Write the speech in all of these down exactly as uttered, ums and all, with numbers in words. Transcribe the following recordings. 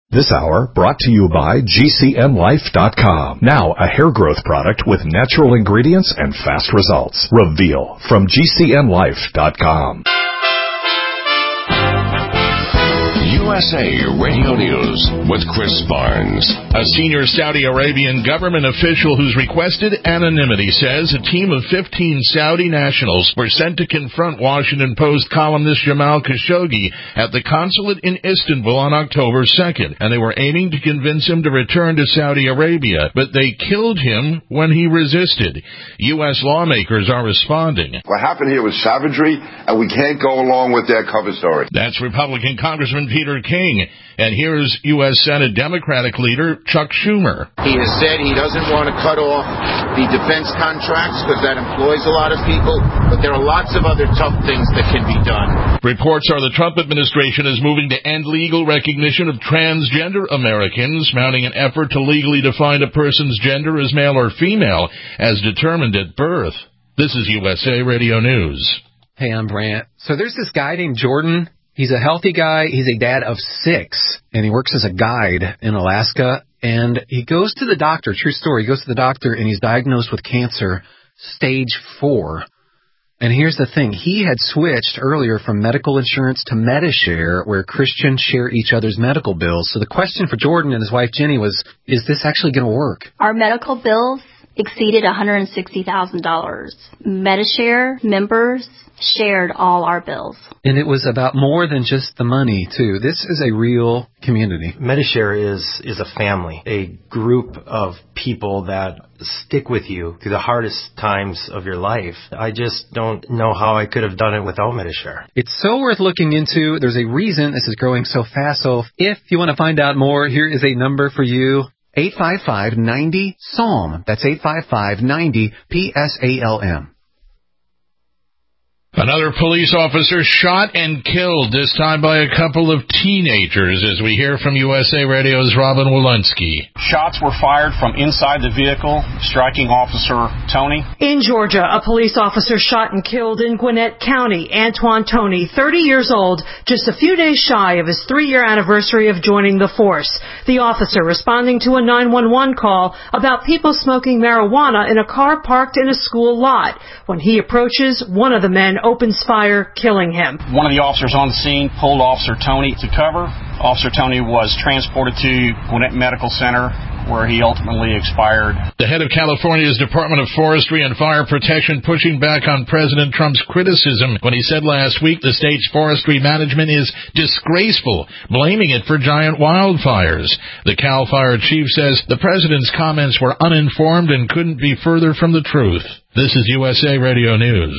This hour brought to you by G C N Life dot com. Now a hair growth product with natural ingredients and fast results. Reveal from G C N Life dot com. U S A Radio News with Chris Barnes. A senior Saudi Arabian government official who's requested anonymity says a team of fifteen Saudi nationals were sent to confront Washington Post columnist Jamal Khashoggi at the consulate in Istanbul on October second, and they were aiming to convince him to return to Saudi Arabia, but they killed him when he resisted. U S lawmakers are responding. What happened here was savagery, and we can't go along with their cover story. That's Republican Congressman Peter King. And here's U S Senate Democratic leader Chuck Schumer. He has said he doesn't want to cut off the defense contracts because that employs a lot of people, but there are lots of other tough things that can be done. Reports are the Trump administration is moving to end legal recognition of transgender Americans, mounting an effort to legally define a person's gender as male or female as determined at birth. This is U S A Radio News. Hey, I'm Brant. So there's this guy named Jordan. He's a healthy guy. He's a dad of six, and he works as a guide in Alaska. And he goes to the doctor, true story, he goes to the doctor, and he's diagnosed with cancer, stage four. And here's the thing. He had switched earlier from medical insurance to Medi-Share, where Christians share each other's medical bills. So the question for Jordan and his wife, Jenny, was, is this actually going to work? Our medical bills exceeded one hundred sixty thousand dollars. Medi-Share members shared all our bills. And it was about more than just the money, too. This is a real community. Medi-Share is, is a family, a group of people that stick with you through the hardest times of your life. I just don't know how I could have done it without Medi-Share. It's so worth looking into. There's a reason this is growing so fast. So if you want to find out more, here is a number for you. eight five five, nine zero, S A L M. That's eight five five, nine zero, P S A L M. Another police officer shot and killed, this time by a couple of teenagers, as we hear from U S A Radio's Robin Walensky. Shots were fired from inside the vehicle, striking Officer Tony. In Georgia, a police officer shot and killed in Gwinnett County. Antoine Tony, thirty years old, just a few days shy of his three-year anniversary of joining the force. The officer responding to a nine one one call about people smoking marijuana in a car parked in a school lot. When he approaches, one of the men opens fire, killing him. One of the officers on the scene pulled Officer Tony to cover. Officer Tony was transported to Gwinnett Medical Center, where he ultimately expired. The head of California's Department of Forestry and Fire Protection pushing back on President Trump's criticism when he said last week the state's forestry management is disgraceful, blaming it for giant wildfires. The Cal Fire chief says the president's comments were uninformed and couldn't be further from the truth. This is U S A Radio News.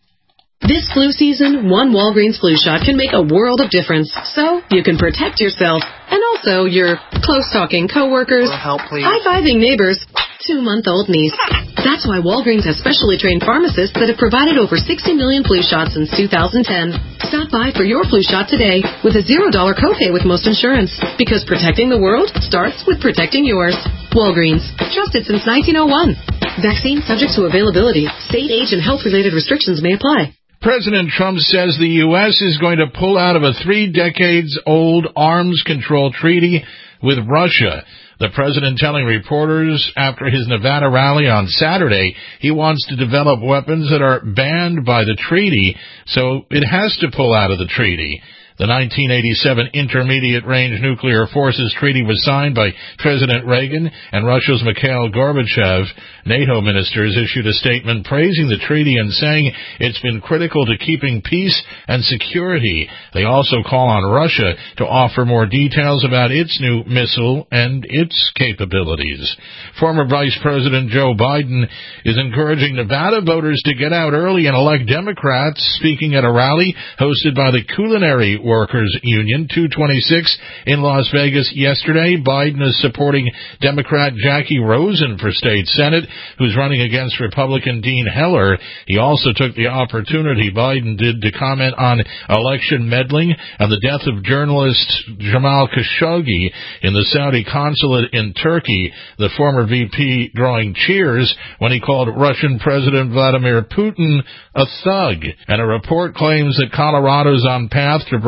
This flu season, one Walgreens flu shot can make a world of difference, so you can protect yourself and also your close-talking coworkers, high-fiving neighbors, two-month-old niece. That's why Walgreens has specially trained pharmacists that have provided over sixty million flu shots since two thousand ten. Stop by for your flu shot today with a zero dollar copay with most insurance, because protecting the world starts with protecting yours. Walgreens, trusted since nineteen oh one. Vaccine subject to availability. State, age, and health-related restrictions may apply. President Trump says the U S is going to pull out of a three-decades-old arms control treaty with Russia. The president telling reporters after his Nevada rally on Saturday he wants to develop weapons that are banned by the treaty, so it has to pull out of the treaty. The nineteen eighty-seven Intermediate Range Nuclear Forces Treaty was signed by President Reagan and Russia's Mikhail Gorbachev. NATO ministers issued a statement praising the treaty and saying it's been critical to keeping peace and security. They also call on Russia to offer more details about its new missile and its capabilities. Former Vice President Joe Biden is encouraging Nevada voters to get out early and elect Democrats. Speaking at a rally hosted by the Culinary Workers Union two twenty-six in Las Vegas yesterday, Biden is supporting Democrat Jackie Rosen for state Senate, who's running against Republican Dean Heller. He also took the opportunity, Biden did, to comment on election meddling and the death of journalist Jamal Khashoggi in the Saudi consulate in Turkey. The former V P drawing cheers when he called Russian President Vladimir Putin a thug. And a report claims that Colorado's on path to break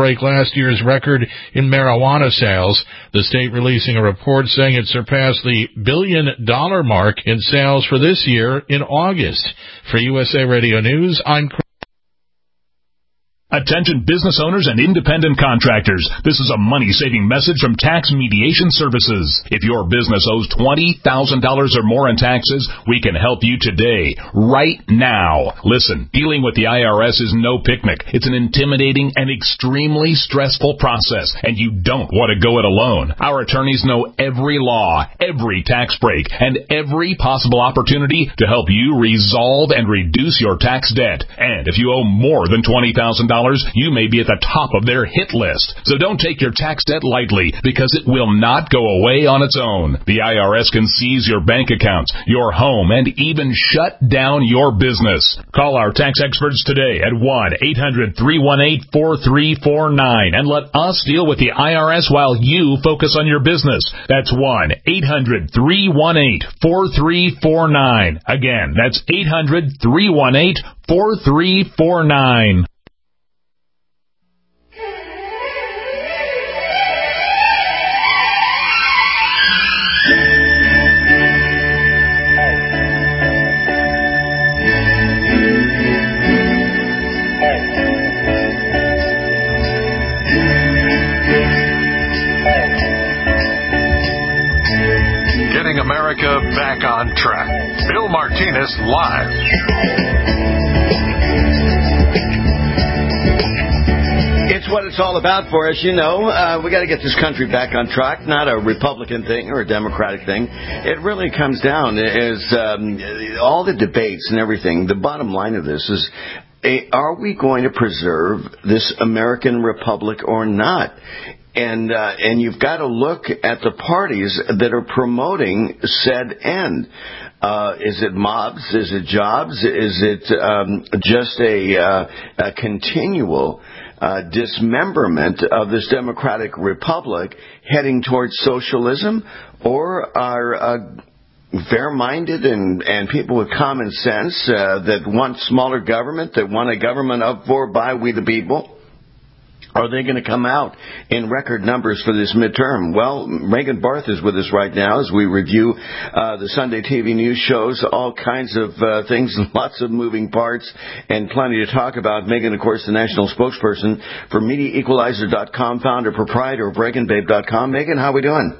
break last year's record in marijuana sales. The state releasing a report saying it surpassed the billion-dollar mark in sales for this year in August. For U S A Radio News, I'm Chris. Attention business owners and independent contractors. This is a money-saving message from Tax Mediation Services. If your business owes twenty thousand dollars or more in taxes, we can help you today, right now. Listen, dealing with the I R S is no picnic. It's an intimidating and extremely stressful process, and you don't want to go it alone. Our attorneys know every law, every tax break, and every possible opportunity to help you resolve and reduce your tax debt. And if you owe more than twenty thousand dollars, you may be at the top of their hit list. So don't take your tax debt lightly, because it will not go away on its own. The I R S can seize your bank accounts, your home, and even shut down your business. Call our tax experts today at one eight hundred three one eight four three four nine and let us deal with the I R S while you focus on your business. That's one eight hundred three one eight four three four nine. Again, that's eight hundred three one eight four three four nine. America back on track. Bill Martinez live. It's what it's all about for us, you know. Uh, we got to get this country back on track, not a Republican thing or a Democratic thing. It really comes down is um, all the debates and everything. The bottom line of this is, are we going to preserve this American republic or not? And uh, and you've got to look at the parties that are promoting said end. Uh, is it mobs? Is it jobs? Is it um, just a, uh, a continual uh, dismemberment of this democratic republic heading towards socialism? Or are uh, fair-minded and, and people with common sense uh, that want smaller government, that want a government up for by we the people, are they going to come out in record numbers for this midterm? Well, Megan Barth is with us right now as we review uh, the Sunday T V news shows, all kinds of uh, things, lots of moving parts, and plenty to talk about. Megan, of course, the national spokesperson for Media Equalizer dot com, founder, proprietor of Reagan Babe dot com. Megan, how are we doing?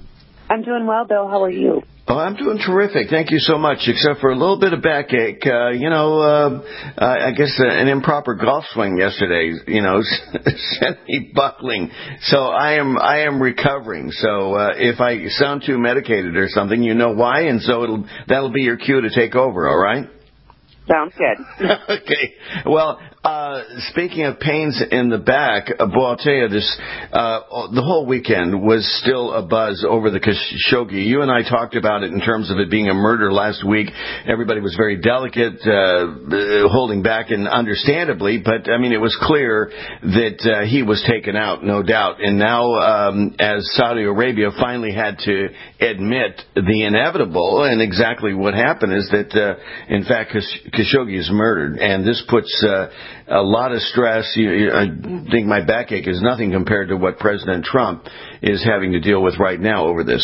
I'm doing well, Bill. How are you? Oh, I'm doing terrific. Thank you so much, except for a little bit of backache. Uh, you know, uh, uh, I guess uh, an improper golf swing yesterday, you know, sent me buckling. So I am I am recovering. So uh, if I sound too medicated or something, you know why, and so it'll that'll be your cue to take over, all right? Sounds good. Okay. Well, uh, speaking of pains in the back, uh, boy, I'll tell you this, uh, the whole weekend was still a buzz over the Khashoggi. You and I talked about it in terms of it being a murder last week. Everybody was very delicate, uh, holding back, and understandably, but, I mean, it was clear that uh, he was taken out, no doubt. And now, um, as Saudi Arabia finally had to admit the inevitable, and exactly what happened is that, uh, in fact, Khashoggi is murdered, and this puts uh, a lot of stress. You, you, I think my backache is nothing compared to what President Trump is having to deal with right now over this.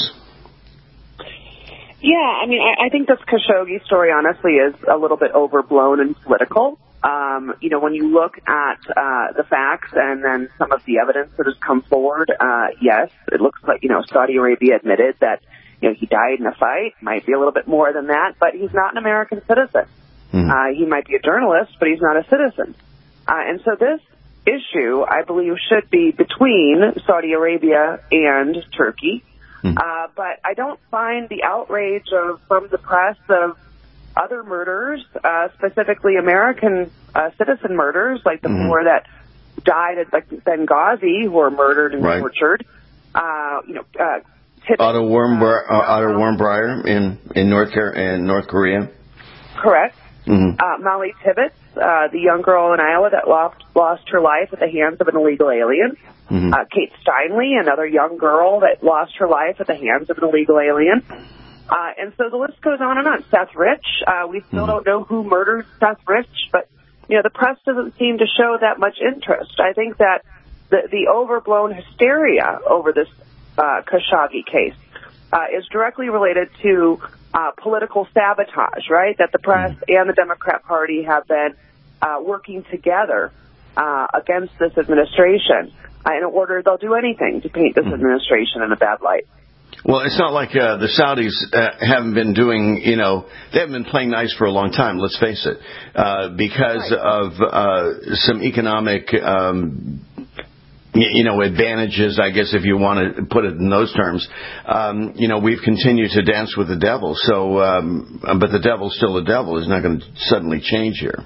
Yeah, I mean, I, I think this Khashoggi story, honestly, is a little bit overblown and political. Um, you know, when you look at uh, the facts and then some of the evidence that has come forward, uh, yes, it looks like, you know, Saudi Arabia admitted that, you know, he died in a fight, might be a little bit more than that, but he's not an American citizen. Mm. Uh, he might be a journalist, but he's not a citizen. Uh, and so this issue, I believe, should be between Saudi Arabia and Turkey. Mm. Uh, but I don't find the outrage of, from the press of other murders, uh, specifically American uh, citizen murders, like the mm. four that died at like Benghazi, who were murdered and right. tortured. Uh, you know, uh, Tibbetts, Otto Warmbrier, uh, Otto Warmbrier in in North in North Korea. Correct. Mm-hmm. Uh, Molly Tibbetts, uh, the young girl in Iowa that lost, lost her life at the hands of an illegal alien. Mm-hmm. Uh, Kate Steinle, another young girl that lost her life at the hands of an illegal alien. Uh, and so the list goes on and on. Seth Rich, uh, we still mm-hmm. don't know who murdered Seth Rich, but, you know, the press doesn't seem to show that much interest. I think that the, the overblown hysteria over this uh, Khashoggi case uh, is directly related to uh, political sabotage, right? That the press and the Democrat Party have been uh, working together uh, against this administration uh, in order they'll do anything to paint this administration in a bad light. Well, it's not like uh, the Saudis uh, haven't been doing, you know, they haven't been playing nice for a long time, let's face it, uh, because right. of uh, some economic, um, you know, advantages, I guess, if you want to put it in those terms. Um, you know, we've continued to dance with the devil, so, um, but the devil's still the devil. It's not going to suddenly change here.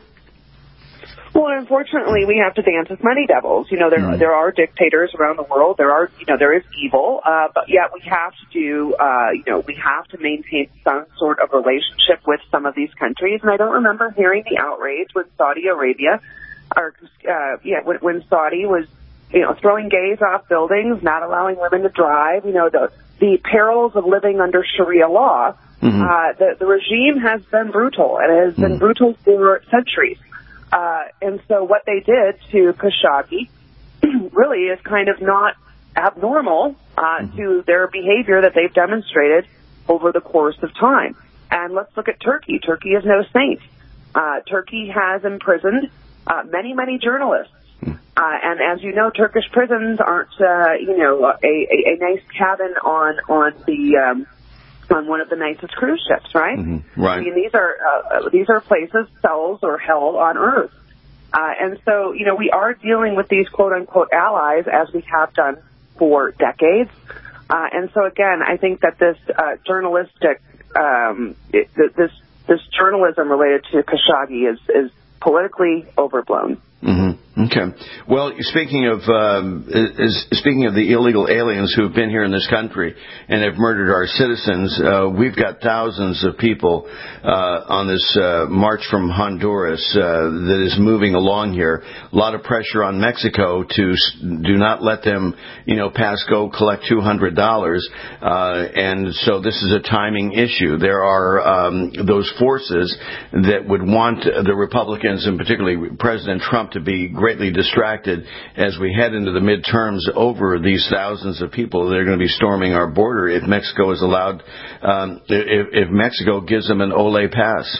Well, unfortunately, we have to dance with many devils. You know, there mm. there are dictators around the world. There are, you know, there is evil, uh, but yet we have to do, uh, you know, we have to maintain some sort of relationship with some of these countries. And I don't remember hearing the outrage when Saudi Arabia, or uh, yeah, when, when Saudi was, you know, throwing gays off buildings, not allowing women to drive. You know, the the perils of living under Sharia law. Mm-hmm. Uh, the the regime has been brutal, and it has mm-hmm. been brutal for centuries. Uh, and so what they did to Khashoggi really is kind of not abnormal uh, mm-hmm. to their behavior that they've demonstrated over the course of time. And let's look at Turkey. Turkey is no saint. Uh, Turkey has imprisoned uh, many, many journalists. Uh, and as you know, Turkish prisons aren't, uh, you know, a, a, a nice cabin on on the um, on one of the nicest cruise ships, right? Mm-hmm. Right. I mean, these are uh, these are places, cells or hell on earth. Uh, and so, you know, we are dealing with these quote unquote allies as we have done for decades. Uh, and so, again, I think that this uh, journalistic, um, it, this this journalism related to Khashoggi is is politically overblown. Mm-hmm. Okay. Well, speaking of um, is, speaking of the illegal aliens who have been here in this country and have murdered our citizens, uh, we've got thousands of people uh, on this uh, march from Honduras uh, that is moving along here. A lot of pressure on Mexico to do not let them, you know, pass go collect two hundred dollars, uh, and so this is a timing issue. There are um, those forces that would want the Republicans, and particularly President Trump, to be greatly distracted as we head into the midterms over these thousands of people that are going to be storming our border if Mexico is allowed, um, if, if Mexico gives them an Ole pass.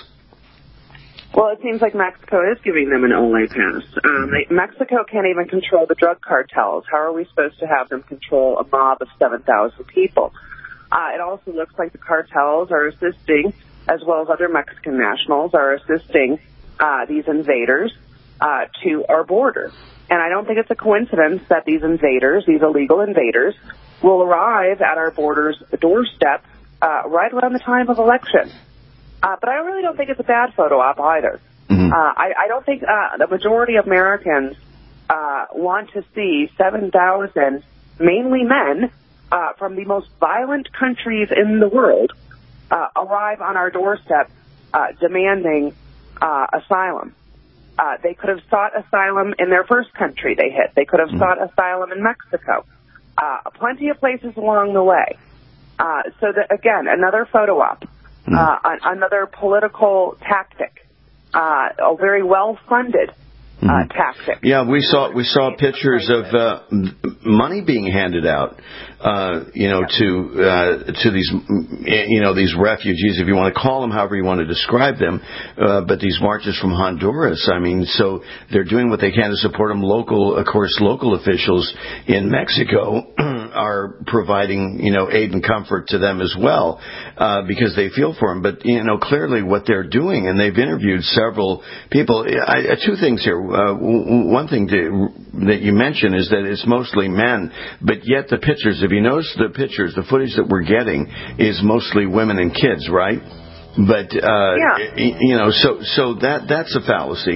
Well, it seems like Mexico is giving them an Ole pass. Um, they, Mexico can't even control the drug cartels. How are we supposed to have them control a mob of seven thousand people? Uh, it also looks like the cartels are assisting, as well as other Mexican nationals, are assisting uh, these invaders Uh, to our border. And I don't think it's a coincidence that these invaders, these illegal invaders, will arrive at our border's doorstep uh, right around the time of election. Uh, but I really don't think it's a bad photo op either. Mm-hmm. uh, I, I don't think uh, the majority of Americans uh, want to see seven thousand, mainly men, uh, from the most violent countries in the world uh, arrive on our doorstep uh, demanding uh, asylum. Uh, they could have sought asylum in their first country they hit. They could have mm. sought asylum in Mexico. Uh, plenty of places along the way. Uh, so that, again, another photo op, mm. uh, another political tactic, uh, a very well-funded uh, mm. tactic. Yeah, we saw we saw pictures of uh, money being handed out, uh, you know, to uh, to these, you know, these refugees, if you want to call them, however you want to describe them, uh, but these marches from Honduras. I mean, so they're doing what they can to support them. Local, of course, local officials in Mexico are providing, you know, aid and comfort to them as well, uh, because they feel for them. But, you know, clearly what they're doing, and they've interviewed several people. I, two things here. Uh, one thing to, that you mentioned is that it's mostly men, but yet the pictures, if you notice the pictures, the footage that we're getting is mostly women and kids, right? But, uh, yeah. you know, so so that that's a fallacy.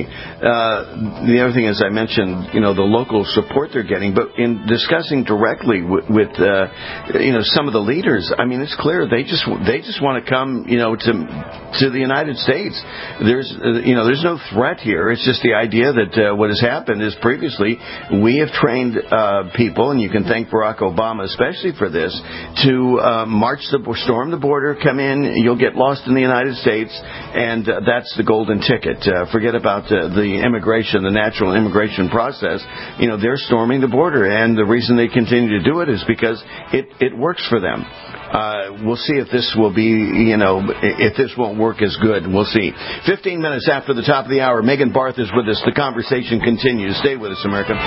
Uh, the other thing is I mentioned, you know, the local support they're getting, but in discussing directly with, with uh, you know, some of the leaders, I mean, it's clear they just they just want to come, you know, to to the United States. There's, uh, you know, there's no threat here. It's just the idea that uh, what has happened is previously we have trained uh, people, and you can thank Barack Obama especially for this, to uh, march the storm the border, come in, you'll get lost in the United States, and uh, that's the golden ticket. Uh, forget about uh, the immigration, the natural immigration process. You know, they're storming the border, and the reason they continue to do it is because it, it works for them. Uh, we'll see if this will be, you know, if this won't work as good. We'll see. fifteen minutes after the top of the hour, Megan Barth is with us. The conversation continues. Stay with us, America.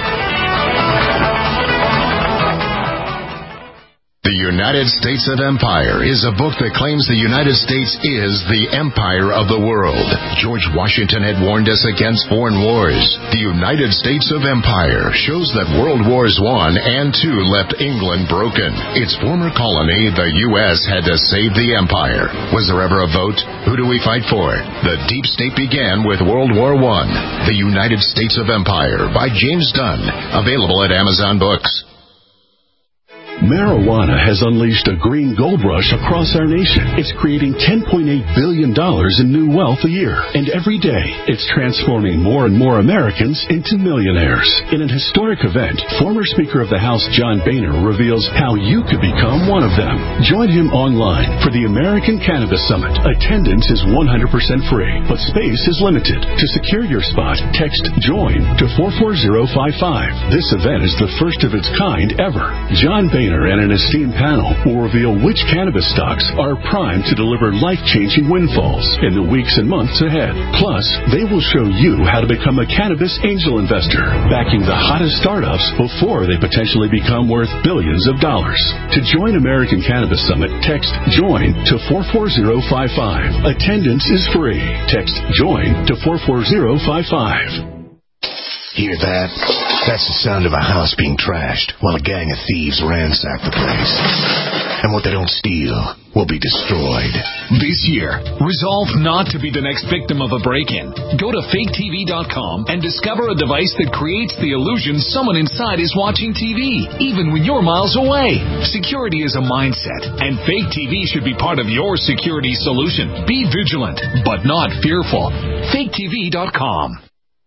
The United States of Empire is a book that claims the United States is the empire of the world. George Washington had warned us against foreign wars. The United States of Empire shows that World Wars One and Two left England broken. Its former colony, the U S, had to save the empire. Was there ever a vote? Who do we fight for? The deep state began with World War One. The United States of Empire by James Dunn. Available at Amazon Books. Marijuana has unleashed a green gold rush across our nation. It's creating ten point eight billion dollars in new wealth a year. And every day, it's transforming more and more Americans into millionaires. In an historic event, former Speaker of the House John Boehner reveals how you could become one of them. Join him online for the American Cannabis Summit. Attendance is one hundred percent free, but space is limited. To secure your spot, text JOIN to four four zero five five. This event is the first of its kind ever. John Boehner and an esteemed panel will reveal which cannabis stocks are primed to deliver life-changing windfalls in the weeks and months ahead. Plus, they will show you how to become a cannabis angel investor, backing the hottest startups before they potentially become worth billions of dollars. To join American Cannabis Summit, text JOIN to four four zero five five. Attendance is free. Text JOIN to four four zero five five. Hear that? That's the sound of a house being trashed while a gang of thieves ransack the place. And what they don't steal will be destroyed. This year, resolve not to be the next victim of a break-in. Go to fake T V dot com and discover a device that creates the illusion someone inside is watching T V, even when you're miles away. Security is a mindset, and Fake T V should be part of your security solution. Be vigilant, but not fearful. fake T V dot com.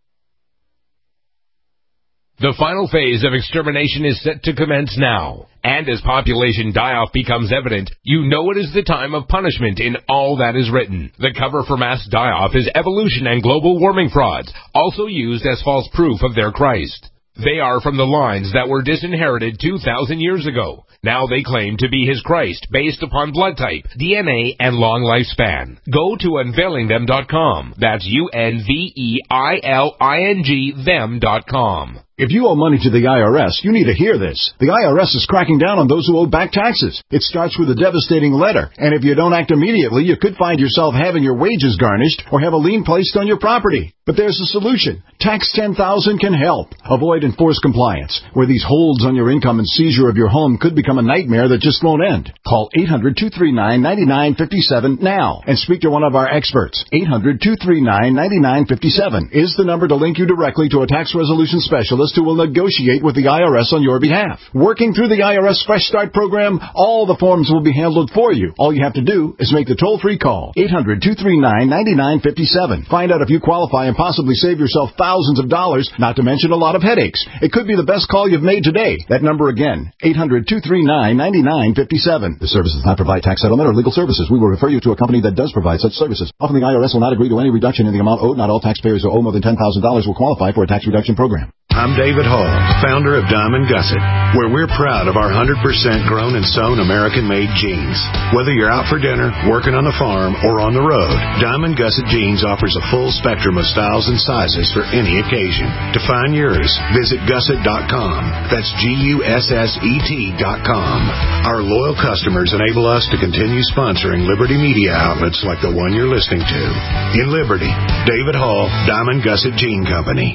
The final phase of extermination is set to commence now. And as population die-off becomes evident, you know it is the time of punishment in all that is written. The cover for mass die-off is evolution and global warming frauds, also used as false proof of their Christ. They are from the lines that were disinherited two thousand years ago. Now they claim to be his Christ based upon blood type, D N A, and long lifespan. Go to unveiling them dot com. That's U N V E I L I N G them dot com. If you owe money to the I R S, you need to hear this. The I R S is cracking down on those who owe back taxes. It starts with a devastating letter, and if you don't act immediately, you could find yourself having your wages garnished or have a lien placed on your property. But there's a solution. Tax ten thousand can help. Avoid enforced compliance, where these holds on your income and seizure of your home could become a nightmare that just won't end. Call eight hundred, two three nine, nine nine five seven now and speak to one of our experts. eight hundred, two three nine, nine nine five seven is the number to link you directly to a tax resolution specialist who will negotiate with the I R S on your behalf. Working through the I R S Fresh Start program, all the forms will be handled for you. All you have to do is make the toll-free call. eight hundred, two three nine, nine nine five seven. Find out if you qualify and possibly save yourself thousands of dollars, not to mention a lot of headaches. It could be the best call you've made today. That number again, eight hundred, two three nine, nine nine five seven. The service does not provide tax settlement or legal services. We will refer you to a company that does provide such services. Often the I R S will not agree to any reduction in the amount owed. Not all taxpayers who owe more than ten thousand dollars will qualify for a tax reduction program. I'm David Hall, founder of Diamond Gusset, where we're proud of our one hundred percent grown and sewn American-made jeans. Whether you're out for dinner, working on the farm, or on the road, Diamond Gusset Jeans offers a full spectrum of styles and sizes for any occasion. To find yours, visit gusset dot com. That's G U S S E T dot com. Our loyal customers enable us to continue sponsoring Liberty media outlets like the one you're listening to. In Liberty, David Hall, Diamond Gusset Jean Company.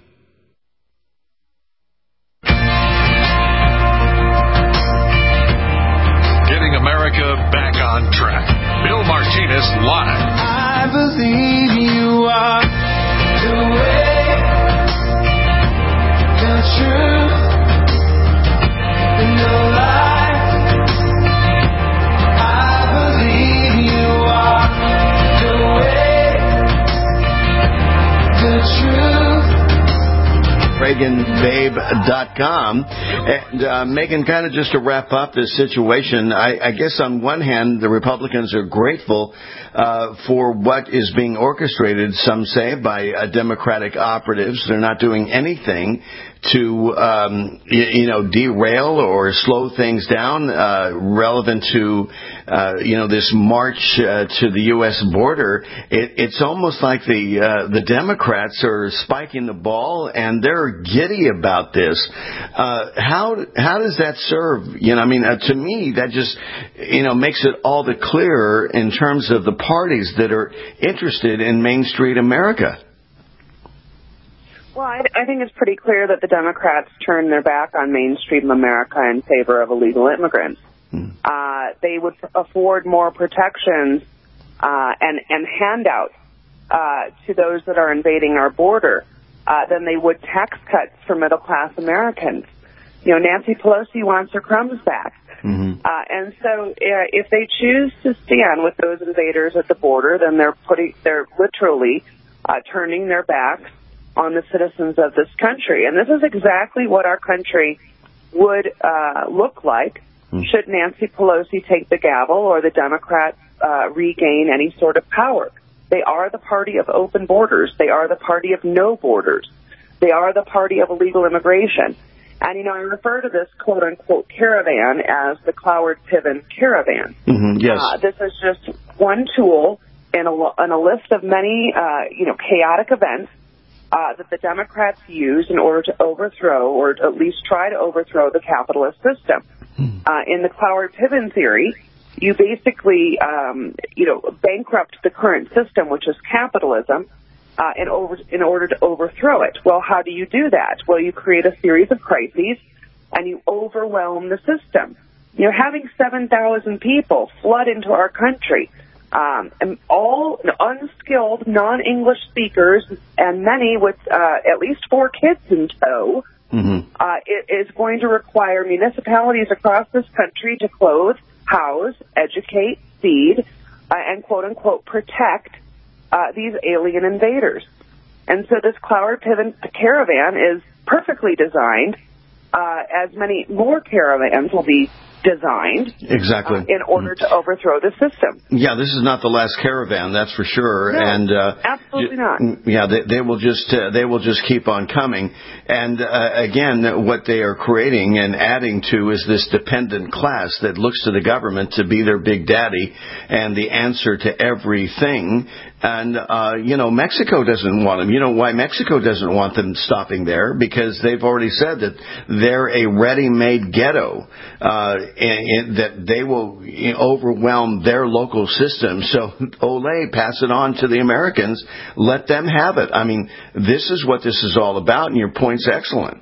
Back on track. Bill Martinez live. I believe you are the way, the truth, and the life. I believe you are the way, the truth. Reagan, babe, Babe dot com. And, uh, Megan, kind of just to wrap up this situation, I, I guess on one hand, the Republicans are grateful uh, for what is being orchestrated, some say, by uh, Democratic operatives. They're not doing anything to, um, you, you know, derail or slow things down uh, relevant to, uh, you know, this march uh, to the U S border. It, it's almost like the uh, the Democrats are spiking the ball and they're giddy about this. Uh, how how does that serve? You know, I mean, uh, to me, that just, you know, makes it all the clearer in terms of the parties that are interested in Main Street America. Well, I, I think it's pretty clear that the Democrats turned their back on Main Street America in favor of illegal immigrants. Hmm. Uh, they would afford more protections uh, and, and handouts uh, to those that are invading our border uh, than they would tax cuts for middle-class Americans. You know, Nancy Pelosi wants her crumbs back. Mm-hmm. Uh, and so uh, if they choose to stand with those invaders at the border, then they're putting, they're literally uh, turning their backs on the citizens of this country. And this is exactly what our country would uh, look like mm. should Nancy Pelosi take the gavel or the Democrats uh, regain any sort of power. They are the party of open borders. They are the party of no borders. They are the party of illegal immigration. And, you know, I refer to this quote-unquote caravan as the Cloward-Piven caravan. Mm-hmm, yes. Uh, this is just one tool in a, in a list of many, uh, you know, chaotic events Uh, that the Democrats use in order to overthrow, or at least try to overthrow, the capitalist system. Uh, in the Cloward-Piven theory, you basically, um, you know, bankrupt the current system, which is capitalism, uh, in, over, in order to overthrow it. Well, how do you do that? Well, you create a series of crises, and you overwhelm the system. You know, having seven thousand people flood into our country, Um, and all unskilled, non-English speakers, and many with uh, at least four kids in tow, mm-hmm. uh, it is going to require municipalities across this country to clothe, house, educate, feed, uh, and quote-unquote protect uh, these alien invaders. And so this Cloward-Piven caravan is perfectly designed, uh, as many more caravans will be designed exactly uh, in order to overthrow the system. Yeah, this is not the last caravan, that's for sure. No, and uh, absolutely not. Yeah, they, they will just uh, they will just keep on coming. And uh, again, what they are creating and adding to is this dependent class that looks to the government to be their big daddy and the answer to everything. And, uh, you know, Mexico doesn't want them. You know why Mexico doesn't want them stopping there? Because they've already said that they're a ready-made ghetto, uh, and, and that they will you know, overwhelm their local system. So, Olay, pass it on to the Americans. Let them have it. I mean, this is what this is all about, and your point's excellent.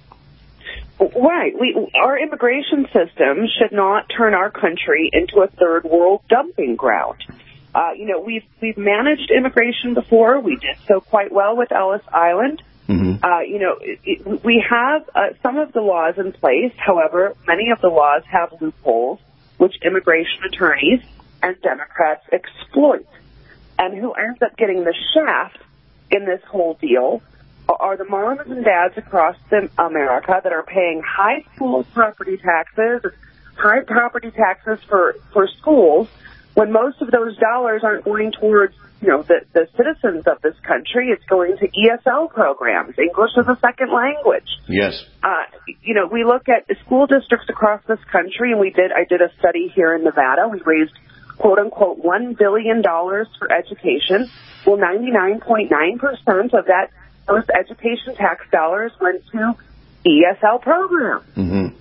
Right. We, our immigration system should not turn our country into a third world dumping ground. Uh, you know, we've we've managed immigration before. We did so quite well with Ellis Island. Mm-hmm. Uh, you know, it, it, we have uh, some of the laws in place. However, many of the laws have loopholes, which immigration attorneys and Democrats exploit. And who ends up getting the shaft in this whole deal are the moms and dads across the America that are paying high school property taxes, high property taxes for, for schools, when most of those dollars aren't going towards, you know, the, the citizens of this country. It's going to E S L programs, English as a second language. Yes. Uh, you know, we look at school districts across this country, and we did, I did a study here in Nevada. We raised, quote unquote, one billion dollars for education. Well, ninety-nine point nine percent of that, those education tax dollars went to E S L programs. Mm-hmm.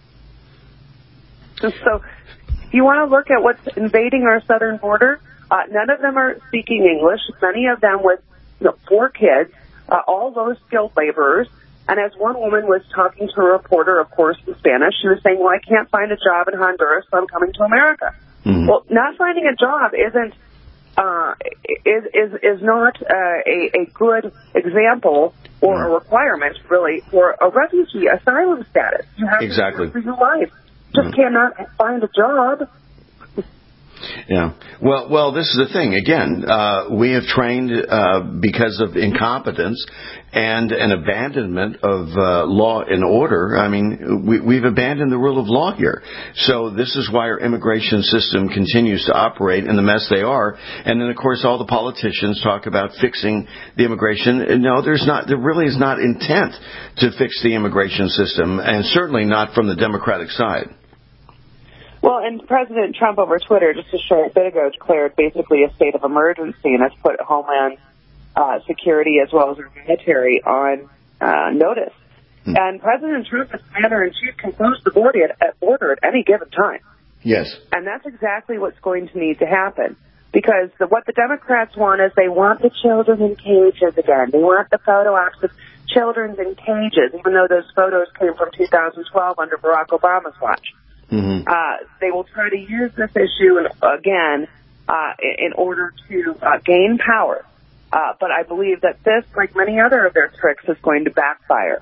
So, you want to look at what's invading our southern border? Uh, none of them are speaking English. Many of them with you know, four kids, uh, all low-skilled laborers. And as one woman was talking to a reporter, of course, in Spanish, she was saying, well, I can't find a job in Honduras, so I'm coming to America. Mm-hmm. Well, not finding a job isn't uh, is, is, is not uh, a, a good example or mm-hmm. a requirement, really, for a refugee asylum status. You have exactly. to for your life. Just cannot find a job. Yeah. Well, well, this is the thing. Again, uh, we have trained uh, because of incompetence and an abandonment of uh, law and order. I mean, we, we've abandoned the rule of law here. So this is why our immigration system continues to operate in the mess they are. And then, of course, all the politicians talk about fixing the immigration. No, there's not. There really is not intent to fix the immigration system, and certainly not from the Democratic side. Well, and President Trump over Twitter just a short bit ago declared basically a state of emergency and has put Homeland uh, Security as well as our military on uh, notice. Hmm. And President Trump, as commander-in-chief, can close the border at, border at any given time. Yes. And that's exactly what's going to need to happen. Because the, what the Democrats want is they want the children in cages again. They want the photo ops of children in cages, even though those photos came from two thousand twelve under Barack Obama's watch. Mm-hmm. Uh, they will try to use this issue again uh, in order to uh, gain power. Uh, but I believe that this, like many other of their tricks, is going to backfire.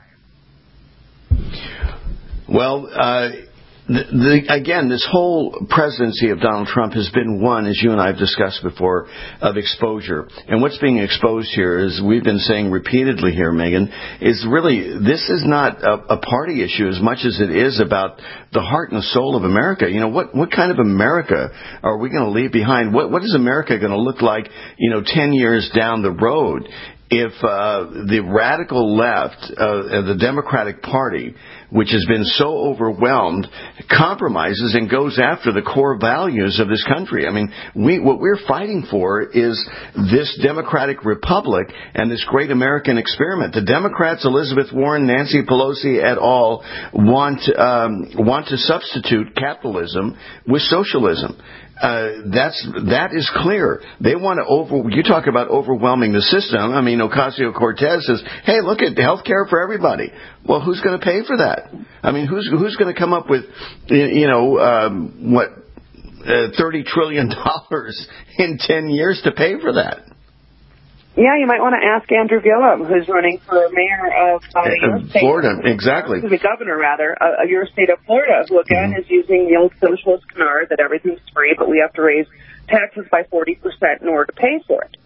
Well, uh, the, the, again, this whole presidency of Donald Trump has been one, as you and I have discussed before, of exposure. And what's being exposed here, as we've been saying repeatedly here, Megan, is really, this is not a, a party issue as much as it is about the heart and soul of America. You know, what, what kind of America are we going to leave behind? What, what is America going to look like, you know, ten years down the road? If uh, the radical left, uh, the Democratic Party, which has been so overwhelmed, compromises and goes after the core values of this country. I mean, we, what we're fighting for is this democratic republic and this great American experiment. The Democrats, Elizabeth Warren, Nancy Pelosi et al., want, um, want to substitute capitalism with socialism. Uh, that's, that is clear. They want to over, you talk about overwhelming the system. I mean, Ocasio-Cortez says, hey, look at health care for everybody. Well, who's going to pay for that? I mean, who's, who's going to come up with, you know, um, what, uh, thirty trillion dollars in ten years to pay for that? Yeah, you might want to ask Andrew Gillum, who's running for mayor of uh, your state. Florida, exactly. Excuse me, governor, rather, uh, of your state of Florida, who, again, mm-hmm. is using the old socialist canard that everything's free, but we have to raise taxes by forty percent in order to pay for it.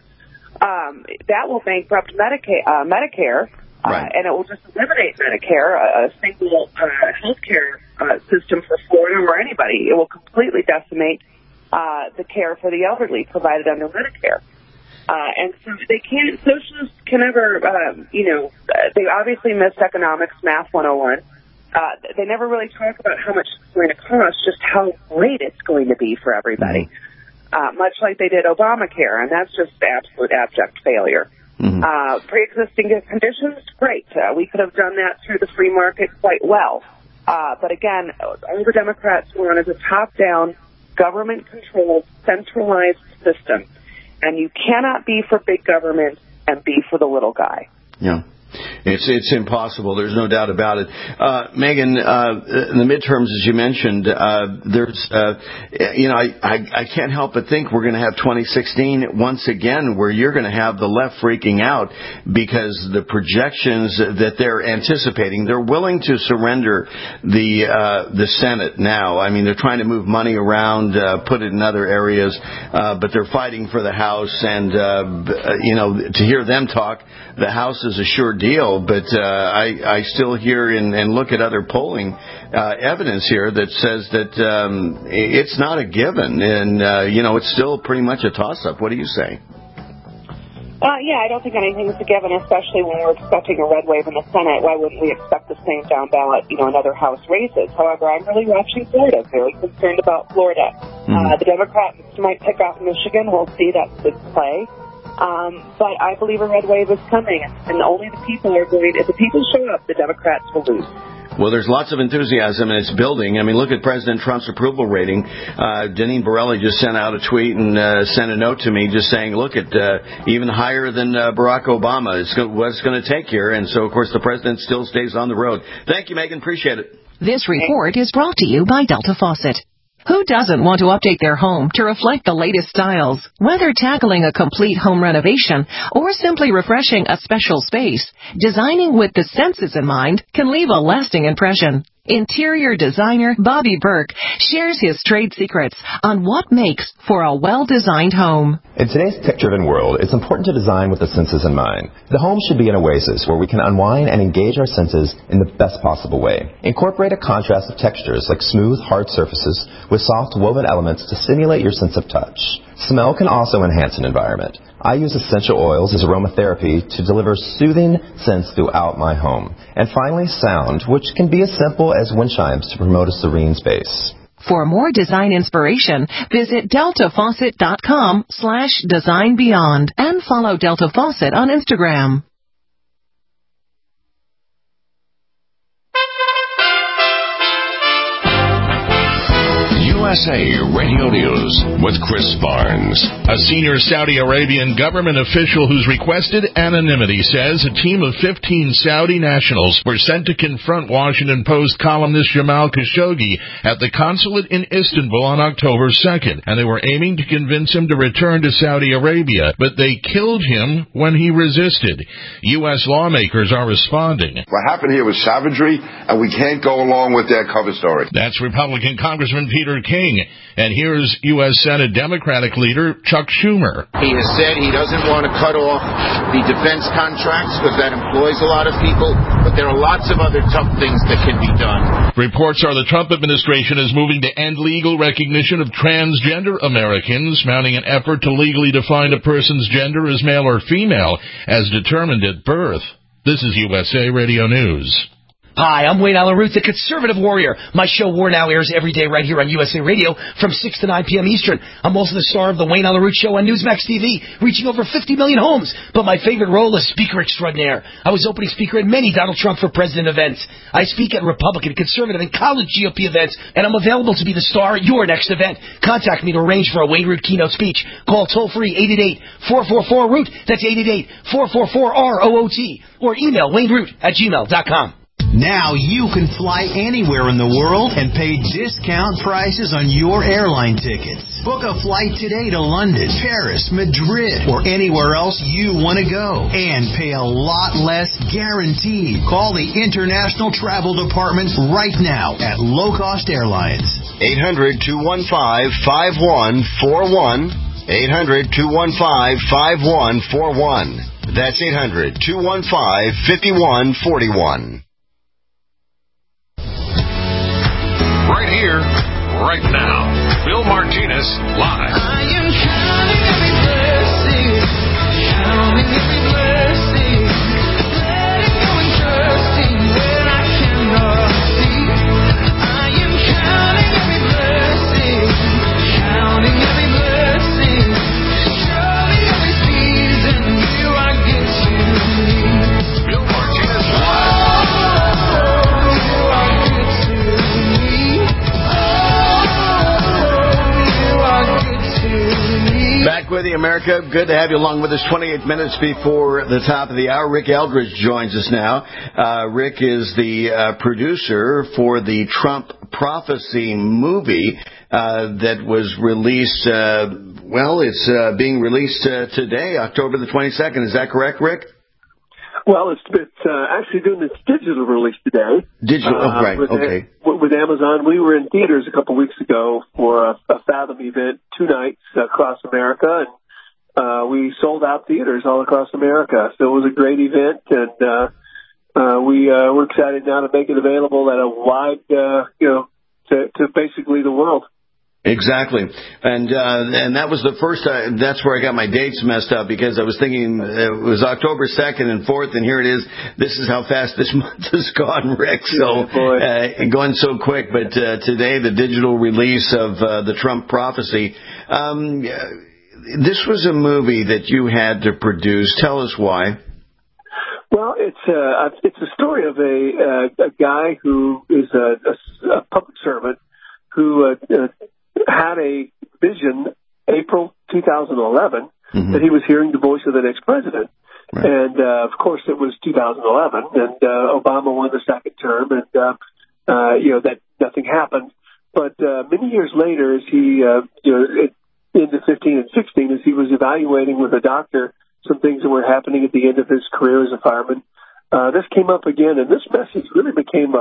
Um, that will bankrupt Medicaid, uh, Medicare, uh, right. and it will just eliminate Medicare, a, a single uh, health care uh, system for Florida or anybody. It will completely decimate uh, the care for the elderly provided under Medicare. Uh, and so they can't, socialists can never, um, you know, they obviously missed economics, math one oh one. Uh, they never really talk about how much it's going to cost, just how great it's going to be for everybody. Mm-hmm. Uh, much like they did Obamacare, and that's just absolute abject failure. Mm-hmm. Uh, pre-existing conditions, great. Uh, we could have done that through the free market quite well. Uh, but again, all the Democrats want is a top-down, government-controlled, centralized system. And you cannot be for big government and be for the little guy. Yeah. It's it's impossible. There's no doubt about it. Uh, Megan, uh, in the midterms, as you mentioned, uh, there's, uh, you know, I, I, I can't help but think we're going to have twenty sixteen once again where you're going to have the left freaking out because the projections that they're anticipating, they're willing to surrender the uh, the Senate now. I mean, they're trying to move money around, uh, put it in other areas, uh, but they're fighting for the House. And, uh, you know, to hear them talk, the House is a sure deal, but uh, I, I still hear and, and look at other polling uh, evidence here that says that um, it's not a given, and uh, you know it's still pretty much a toss-up. What do you say? Uh, yeah, I don't think anything's a given, especially when we're expecting a red wave in the Senate. Why wouldn't we expect the same down ballot, you know, in other House races? However, I'm really watching Florida, very concerned about Florida. Mm-hmm. Uh, the Democrats might pick off Michigan. We'll see. That's good play. Um, but I believe a red wave is coming, and only the people are going, if the people show up, the Democrats will lose. Well, there's lots of enthusiasm, and it's building. I mean, look at President Trump's approval rating. Uh, Deneen Borelli just sent out a tweet and uh, sent a note to me just saying, look, at uh, even higher than uh, Barack Obama is what it's going to take here. And so, of course, the president still stays on the road. Thank you, Megan. Appreciate it. This report is brought to you by Delta Faucet. Who doesn't want to update their home to reflect the latest styles? Whether tackling a complete home renovation or simply refreshing a special space, designing with the senses in mind can leave a lasting impression. Interior designer Bobby Burke shares his trade secrets on what makes for a well-designed home. In today's tech-driven world, it's important to design with the senses in mind. The home should be an oasis where we can unwind and engage our senses in the best possible way. Incorporate a contrast of textures like smooth, hard surfaces with soft woven elements to stimulate your sense of touch. Smell can also enhance an environment. I use essential oils as aromatherapy to deliver soothing scents throughout my home. And finally, sound, which can be as simple as wind chimes to promote a serene space. For more design inspiration, visit delta faucet dot com slash design beyond and follow Delta Faucet on Instagram. U S A Radio News with Chris Barnes. A senior Saudi Arabian government official who's requested anonymity says a team of fifteen Saudi nationals were sent to confront Washington Post columnist Jamal Khashoggi at the consulate in Istanbul on October second, and they were aiming to convince him to return to Saudi Arabia, but they killed him when he resisted. U S lawmakers are responding. What happened here was savagery, and we can't go along with their cover story. That's Republican Congressman Peter King. And here's U S Senate Democratic leader Chuck Schumer. He has said he doesn't want to cut off the defense contracts because that employs a lot of people, but there are lots of other tough things that can be done. Reports are the Trump administration is moving to end legal recognition of transgender Americans, mounting an effort to legally define a person's gender as male or female as determined at birth. This is U S A Radio News. Hi, I'm Wayne Allen Root, the Conservative Warrior. My show War Now airs every day right here on U S A Radio from six to nine p.m. Eastern. I'm also the star of the Wayne Allen Root Show on Newsmax T V, reaching over fifty million homes. But my favorite role is Speaker Extraordinaire. I was opening speaker at many Donald Trump for President events. I speak at Republican, Conservative, and college G O P events, and I'm available to be the star at your next event. Contact me to arrange for a Wayne Root keynote speech. Call toll-free eight eight eight, four four four, root. That's eight eight eight, four four four, R O O T. Or email wayneroot at gmail dot com. Now you can fly anywhere in the world and pay discount prices on your airline tickets. Book a flight today to London, Paris, Madrid, or anywhere else you want to go. And pay a lot less guaranteed. Call the International Travel Department right now at Low Cost Airlines. eight hundred, two one five, five one four one. eight hundred, two one five, five one four one. That's eight hundred, two one five, five one four one. Right here, right now. Bill Martinez, live. I am counting every blessing, counting every blessing, letting go and trusting when I cannot see. I am counting every blessing, counting every blessing, surely every season you are good to me. Bill Martinez, live. Back with you, America. Good to have you along with us. twenty-eight minutes before the top of the hour. Rick Eldridge joins us now. Uh, Rick is the uh, producer for the Trump Prophecy movie uh, that was released, uh, well, it's uh, being released uh, today, October the twenty-second. Is that correct, Rick? Well, it's, it's uh, actually doing its digital release today. Digital, uh, oh, right, with, okay. With Amazon. We were in theaters a couple weeks ago for a, a Fathom event, two nights across America, and uh, we sold out theaters all across America. So it was a great event, and uh, uh, we, uh, we're excited now to make it available at a wide, uh, you know, to, to basically the world. Exactly. And uh, and that was the first time, that's where I got my dates messed up, because I was thinking it was October second and fourth, and here it is. This is how fast this month has gone, Rick. So uh, going so quick. But uh, today, the digital release of uh, the Trump Prophecy. Um, this was a movie that you had to produce. Tell us why. Well, it's a, it's a story of a, a, a guy who is a, a, a public servant who uh, uh, had a vision April two thousand eleven mm-hmm. that he was hearing the voice of the next president. Right. And, uh, of course, it was two thousand eleven, and uh, Obama won the second term, and, uh, uh, you know, that nothing happened. But uh, many years later, as he, uh, you know, it, into fifteen and sixteen, as he was evaluating with a doctor some things that were happening at the end of his career as a fireman, uh, this came up again, and this message really became a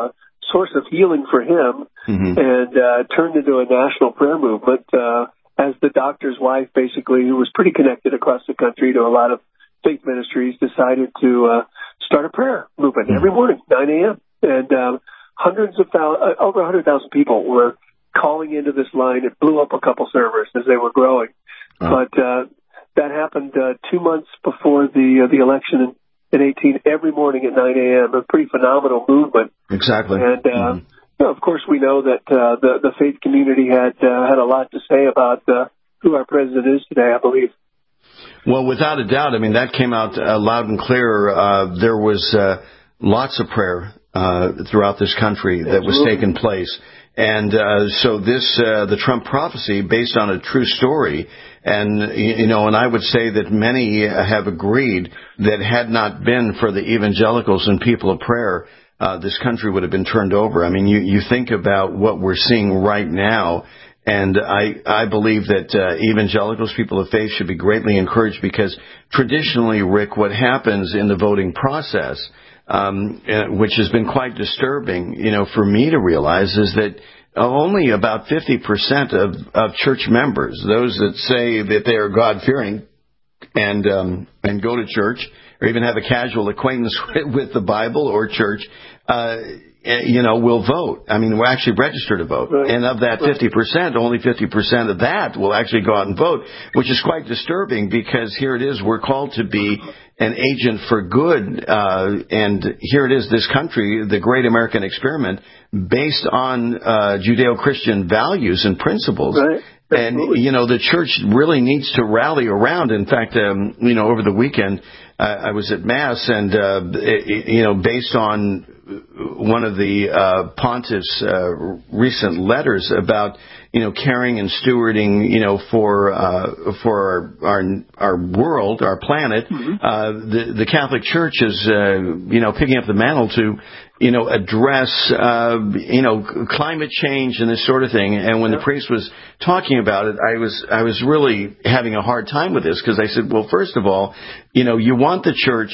source of healing for him, mm-hmm. and uh, turned into a national prayer movement uh, as the doctor's wife, basically, who was pretty connected across the country to a lot of faith ministries, decided to uh, start a prayer movement mm-hmm. every morning, nine a.m. And um, hundreds of thousands, uh, over one hundred thousand people were calling into this line. It blew up a couple servers as they were growing. Oh. But uh, that happened uh, two months before the uh, the election in, in eighteen, every morning at nine a.m. A pretty phenomenal movement. Exactly. And, uh, mm-hmm. you know, of course, we know that uh, the, the faith community had uh, had a lot to say about uh, who our president is today, I believe. Well, without a doubt, I mean, that came out uh, loud and clear. Uh, there was uh, lots of prayer uh, throughout this country that was taking place. And uh, so this, uh, the Trump prophecy, based on a true story, and, you know, and I would say that many have agreed that had not been for the evangelicals and people of prayer, uh, this country would have been turned over. I mean, you, you think about what we're seeing right now, and I, I believe that uh, evangelicals, people of faith, should be greatly encouraged because traditionally, Rick, what happens in the voting process, Um, which has been quite disturbing, you know, for me to realize, is that only about fifty percent of, of church members, those that say that they are God-fearing and um, and go to church or even have a casual acquaintance with the Bible or church, uh, you know, will vote. I mean, we're actually registered to vote. Right. And of that fifty percent, only fifty percent of that will actually go out and vote, which is quite disturbing because here it is, we're called to be an agent for good, uh, and here it is, this country, the great American experiment, based on uh, Judeo-Christian values and principles. Right. And, you know, the church really needs to rally around. In fact, um, you know, over the weekend, uh, I was at Mass, and, uh, it, you know, based on one of the uh, Pontiff's uh, recent letters about, you know, caring and stewarding, you know, for uh, for our, our our world, our planet, mm-hmm. uh, the the Catholic Church is, uh, you know, picking up the mantle to, you know, address, uh, you know, climate change and this sort of thing. And when yeah. the priest was talking about it, I was I was really having a hard time with this because I said, well, first of all, you know, you want the church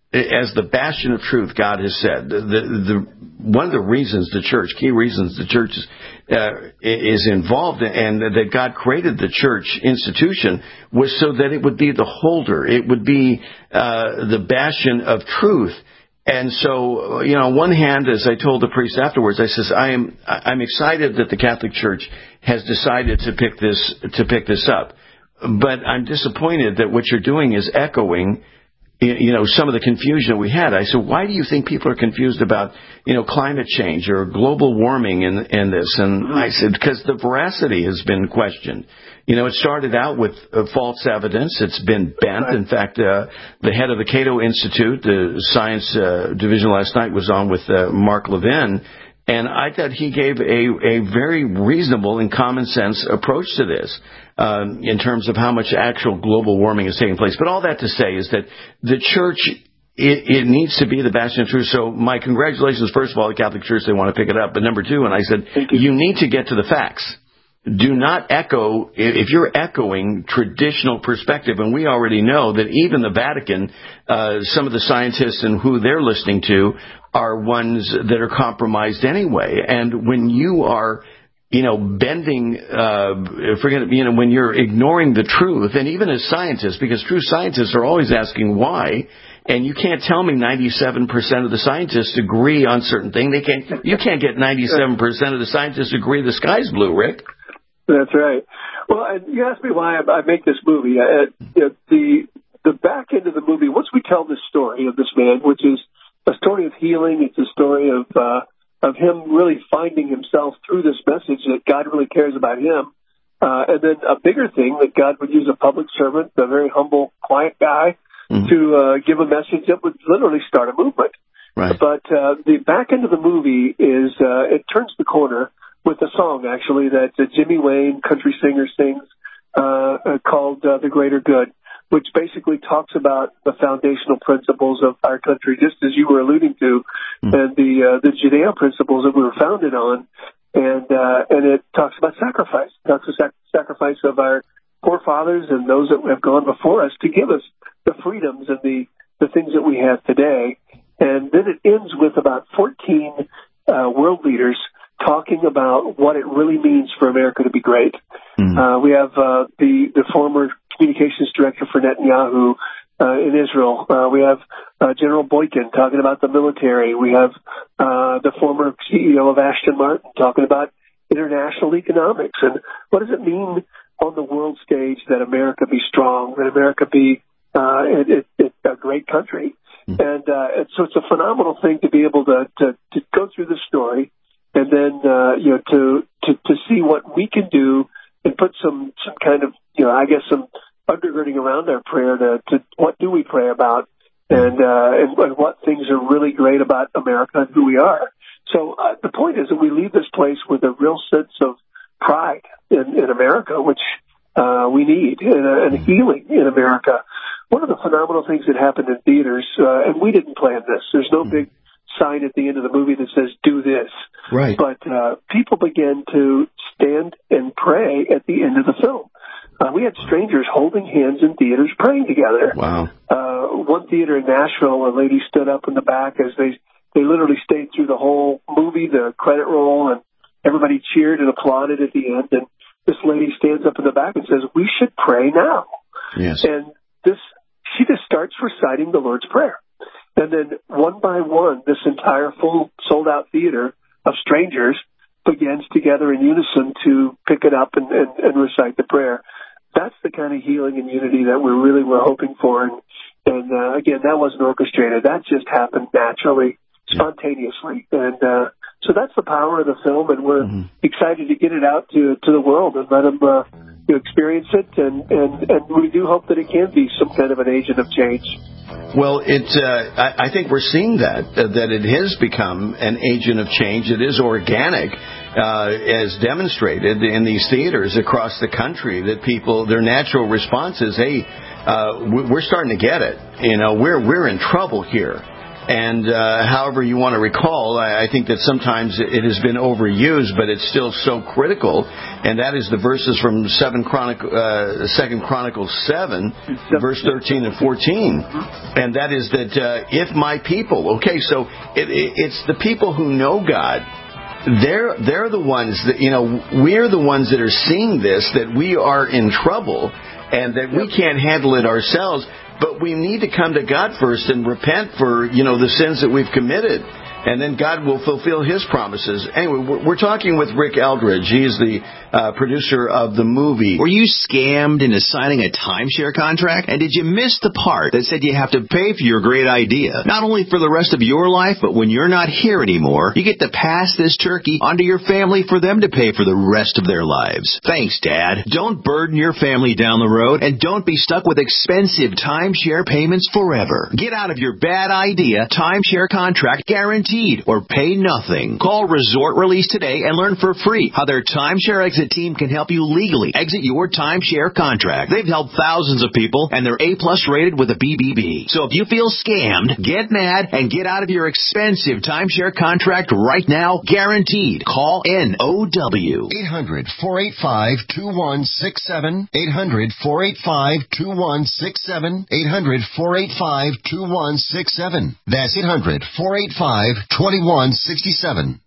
as the bastion of truth, God has said. The, the, the, one of the reasons the church, key reasons the church is, uh, is involved and that God created the church institution was so that it would be the holder. It would be uh, the bastion of truth. And so, you know, on one hand, as I told the priest afterwards, I says, I am, I'm excited that the Catholic Church has decided to pick this, to pick this up. But I'm disappointed that what you're doing is echoing, you know, some of the confusion we had. I said, why do you think people are confused about, you know, climate change or global warming in, in this? And I said, because the veracity has been questioned. You know, it started out with uh, false evidence. It's been bent. In fact, uh, the head of the Cato Institute, the science uh, division last night was on with uh, Mark Levin, and I thought he gave a, a very reasonable and common sense approach to this. Um, in terms of how much actual global warming is taking place. But all that to say is that the church, it, it needs to be the bastion of truth. So my congratulations, first of all, the Catholic Church, they want to pick it up. But number two, and I said, you need to get to the facts. Do not echo, if you're echoing traditional perspective, and we already know that even the Vatican, uh, some of the scientists and who they're listening to are ones that are compromised anyway. And when you are you know, bending, uh, forget, you know, when you're ignoring the truth, and even as scientists, because true scientists are always asking why, and you can't tell me ninety-seven percent of the scientists agree on certain things. They can't, you can't get ninety-seven percent of the scientists agree the sky's blue, Rick. That's right. Well, you asked me why I make this movie. Uh, you know, the, the back end of the movie, once we tell this story of this man, which is a story of healing, it's a story of, uh, of him really finding himself through this message that God really cares about him. Uh, and then a bigger thing, that God would use a public servant, a very humble, quiet guy, mm-hmm. to uh, give a message that would literally start a movement. Right. But uh, the back end of the movie is, uh, it turns the corner with a song, actually, that uh, Jimmy Wayne, country singer, sings uh, uh, called uh, The Greater Good, which basically talks about the foundational principles of our country, just as you were alluding to, mm. and the uh, the Judeo principles that we were founded on. And uh, and it talks about sacrifice. It talks about sacrifice of our forefathers and those that have gone before us to give us the freedoms and the, the things that we have today. And then it ends with about fourteen uh, world leaders talking about what it really means for America to be great. Mm. Uh, we have uh, the, the former communications director for Netanyahu uh, in Israel. Uh, we have uh, General Boykin talking about the military. We have uh, the former C E O of Aston Martin talking about international economics. And what does it mean on the world stage that America be strong, that America be uh, it, it, a great country? Mm. And, uh, and so it's a phenomenal thing to be able to, to, to go through the story and then, uh, you know, to, to, to see what we can do and put some, some kind of, you know, I guess some undergirding around our prayer to, to what do we pray about and, uh, and, and what things are really great about America and who we are. So uh, the point is that we leave this place with a real sense of pride in, in America, which uh, we need, and, uh, and healing in America. One of the phenomenal things that happened in theaters, uh, and we didn't plan this, there's no big sign at the end of the movie that says, do this. Right. But uh, people began to stand and pray at the end of the film. Uh, we had strangers holding hands in theaters praying together. Wow. Uh, one theater in Nashville, a lady stood up in the back as they, they literally stayed through the whole movie, the credit roll, and everybody cheered and applauded at the end. And this lady stands up in the back and says, we should pray now. Yes. And this, she just starts reciting the Lord's Prayer. And then one by one, this entire full sold-out theater of strangers begins together in unison to pick it up and, and, and recite the prayer. That's the kind of healing and unity that we really were hoping for. And, and uh, again, that wasn't orchestrated. That just happened naturally, spontaneously. And uh, so that's the power of the film, and we're mm-hmm. excited to get it out to, to the world and let them uh, you know, experience it. And, and, and we do hope that it can be some kind of an agent of change. Well, it, uh, I, I think we're seeing that, uh, that it has become an agent of change. It is organic, uh, as demonstrated in these theaters across the country, that people, their natural response is, hey, uh, we're starting to get it. You know, we're, we're in trouble here. And uh, however you want to recall, I, I think that sometimes it has been overused, but it's still so critical. And that is the verses from Seven Chronic, uh, Second Chronicles seven, verse thirteen and fourteen. And that is that uh, if my people, okay, so it, it, it's the people who know God. They're they're the ones that, you know, we're the ones that are seeing this, that we are in trouble and that we can't handle it ourselves. But we need to come to God first and repent for, you know, the sins that we've committed. And then God will fulfill His promises. Anyway, we're talking with Rick Eldridge. He's the uh, producer of the movie. Were you scammed into signing a timeshare contract? And did you miss the part that said you have to pay for your great idea? Not only for the rest of your life, but when you're not here anymore, you get to pass this turkey onto your family for them to pay for the rest of their lives. Thanks, Dad. Don't burden your family down the road, and don't be stuck with expensive timeshare payments forever. Get out of your bad idea timeshare contract guarantee. Or pay nothing. Call Resort Release today and learn for free how their timeshare exit team can help you legally exit your timeshare contract. They've helped thousands of people, and they're A-plus rated with a B B B. So if you feel scammed, get mad and get out of your expensive timeshare contract right now, guaranteed. Call N O W. eight hundred, four eight five, two one six seven. eight hundred, four eight five, two one six seven. eight hundred, four eight five, two one six seven. That's eight hundred, four eight five, twenty-one sixty-seven.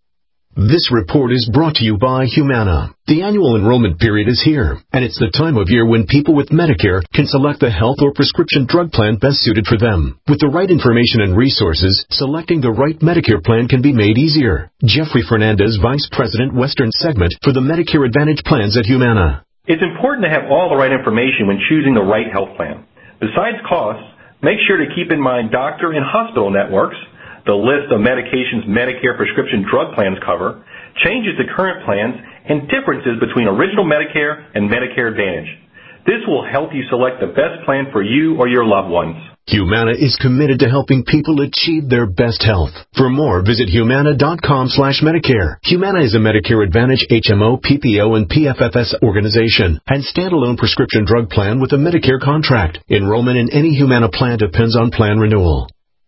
This report is brought to you by Humana. The annual enrollment period is here, and it's the time of year when people with Medicare can select the health or prescription drug plan best suited for them. With the right information and resources, selecting the right Medicare plan can be made easier. Jeffrey Fernandez, Vice President, Western Segment for the Medicare Advantage plans at Humana. It's important to have all the right information when choosing the right health plan. Besides costs, make sure to keep in mind doctor and hospital networks, the list of medications Medicare prescription drug plans cover, changes to current plans, and differences between original Medicare and Medicare Advantage. This will help you select the best plan for you or your loved ones. Humana is committed to helping people achieve their best health. For more, visit humana.com slash Medicare. Humana is a Medicare Advantage, H M O, P P O, and P F F S organization and standalone prescription drug plan with a Medicare contract. Enrollment in any Humana plan depends on plan renewal.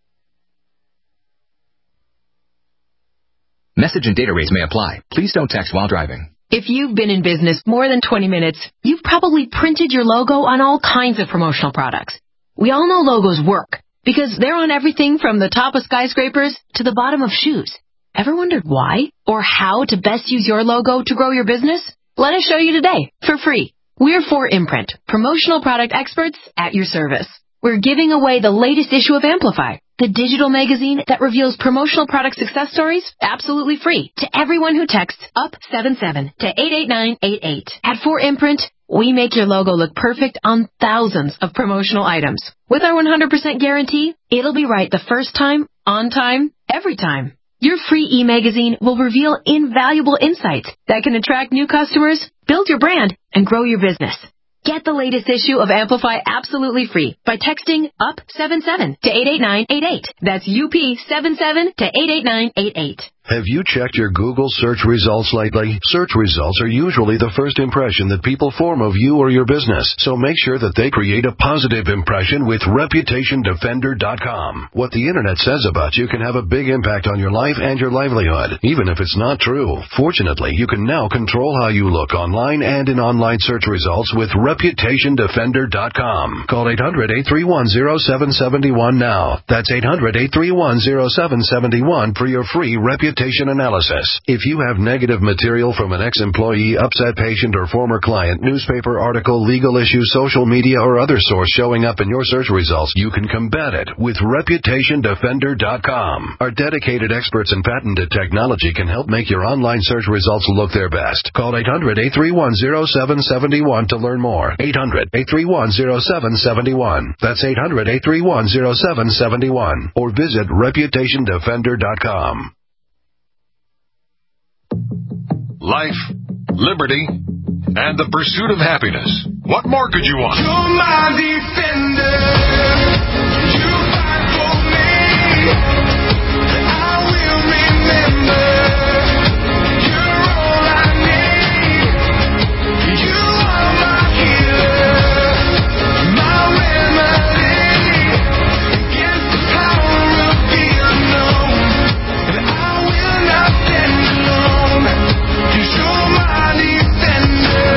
Message and data rates may apply. Please don't text while driving. If you've been in business more than twenty minutes, you've probably printed your logo on all kinds of promotional products. We all know logos work because they're on everything from the top of skyscrapers to the bottom of shoes. Ever wondered why or how to best use your logo to grow your business? Let us show you today for free. We're four Imprint, promotional product experts at your service. We're giving away the latest issue of Amplify, the digital magazine that reveals promotional product success stories absolutely free to everyone who texts up seven seven to eight eight nine eight eight. At four Imprint, we make your logo look perfect on thousands of promotional items. With our one hundred percent guarantee, it'll be right the first time, on time, every time. Your free e-magazine will reveal invaluable insights that can attract new customers, build your brand, and grow your business. Get the latest issue of Amplify absolutely free by texting up seven seven to eight eight nine eight eight. That's U P seven seven to eight eight nine eight eight. Have you checked your Google search results lately? Search results are usually the first impression that people form of you or your business, so make sure that they create a positive impression with reputation defender dot com. What the internet says about you can have a big impact on your life and your livelihood, even if it's not true. Fortunately, you can now control how you look online and in online search results with reputation defender dot com. Call eight hundred eight three one zero seven seven one now. That's eight hundred eight three one zero seven seven one for your free reputation analysis. If you have negative material from an ex-employee, upset patient, or former client, newspaper article, legal issue, social media, or other source showing up in your search results, you can combat it with reputation defender dot com. Our dedicated experts in patented technology can help make your online search results look their best. Call eight hundred eight three one zero seven seven one to learn more. eight hundred eight three one zero seven seven one. That's eight hundred eight three one zero seven seven one. Or visit reputation defender dot com. Life, liberty, and the pursuit of happiness. What more could you want? You're my defender. You fight for me. I will remember. You're all I need. You are my healer, my remedy against the power of the unknown. And I will not stand alone. You're my defender.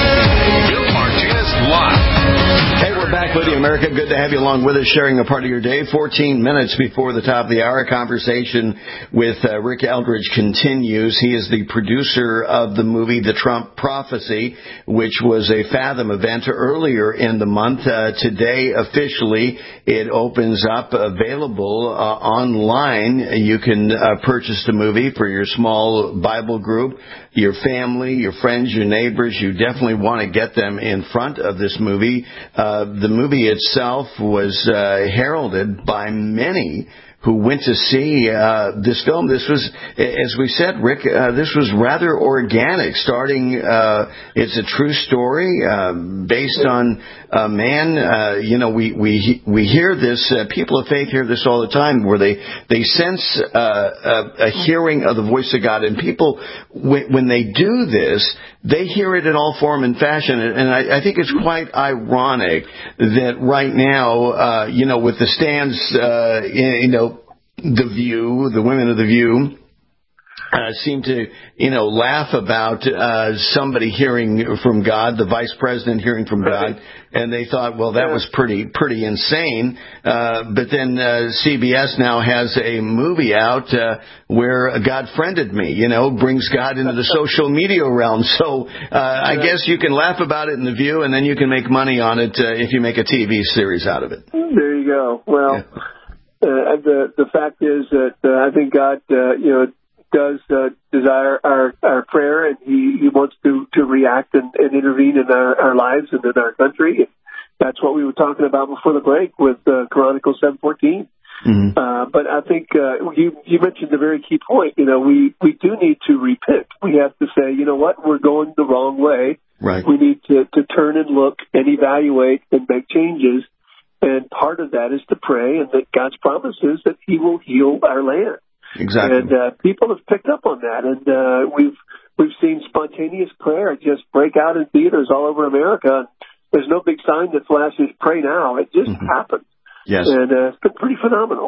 Bill Martinez Live. Hey, we're back with you, America. Good to have you along with us, sharing a part of your day. fourteen minutes before the top of the hour, conversation with uh, Rick Eldridge continues. He is the producer of the movie The Trump Prophecy, which was a Fathom event earlier in the month. Uh, today, officially, it opens up, available uh, online. You can uh, purchase the movie for your small Bible group, your family, your friends, your neighbors. You definitely want to get them in front of this movie. Uh, the movie itself was uh, heralded by many who went to see uh, this film. This was, as we said, Rick, uh, this was rather organic. Starting, uh, it's a true story uh, based on a man. Uh, you know, we we we hear this. Uh, people of faith hear this all the time, where they they sense uh, a, a hearing of the voice of God, and people when, when they do this, they hear it in all form and fashion. And I, I think it's quite ironic that right now, uh, you know, with the stands, uh, you know. The View, the women of The View, uh, seem to, you know, laugh about uh, somebody hearing from God, the vice president hearing from God, and they thought, well, that was pretty pretty insane. Uh, but then uh, C B S now has a movie out uh, where God friended me, you know, brings God into the social media realm. So uh, I guess you can laugh about it in The View, and then you can make money on it uh, if you make a T V series out of it. There you go. Well. Yeah. Uh, the the fact is that uh, I think God, uh, you know, does uh, desire our, our prayer, and He, he wants to, to react and, and intervene in our, our lives and in our country. That's what we were talking about before the break with uh, Chronicles seven fourteen. Mm-hmm. Uh, but I think uh, you you mentioned a very key point. You know, we, we do need to repent. We have to say, you know what, we're going the wrong way. Right. We need to, to turn and look and evaluate and make changes. And part of that is to pray, and that God's promise is that He will heal our land. Exactly. And uh, people have picked up on that, and uh, we've we've seen spontaneous prayer just break out in theaters all over America. There's no big sign that flashes "Pray now." It just mm-hmm. happens. Yes. And uh, it's been pretty phenomenal.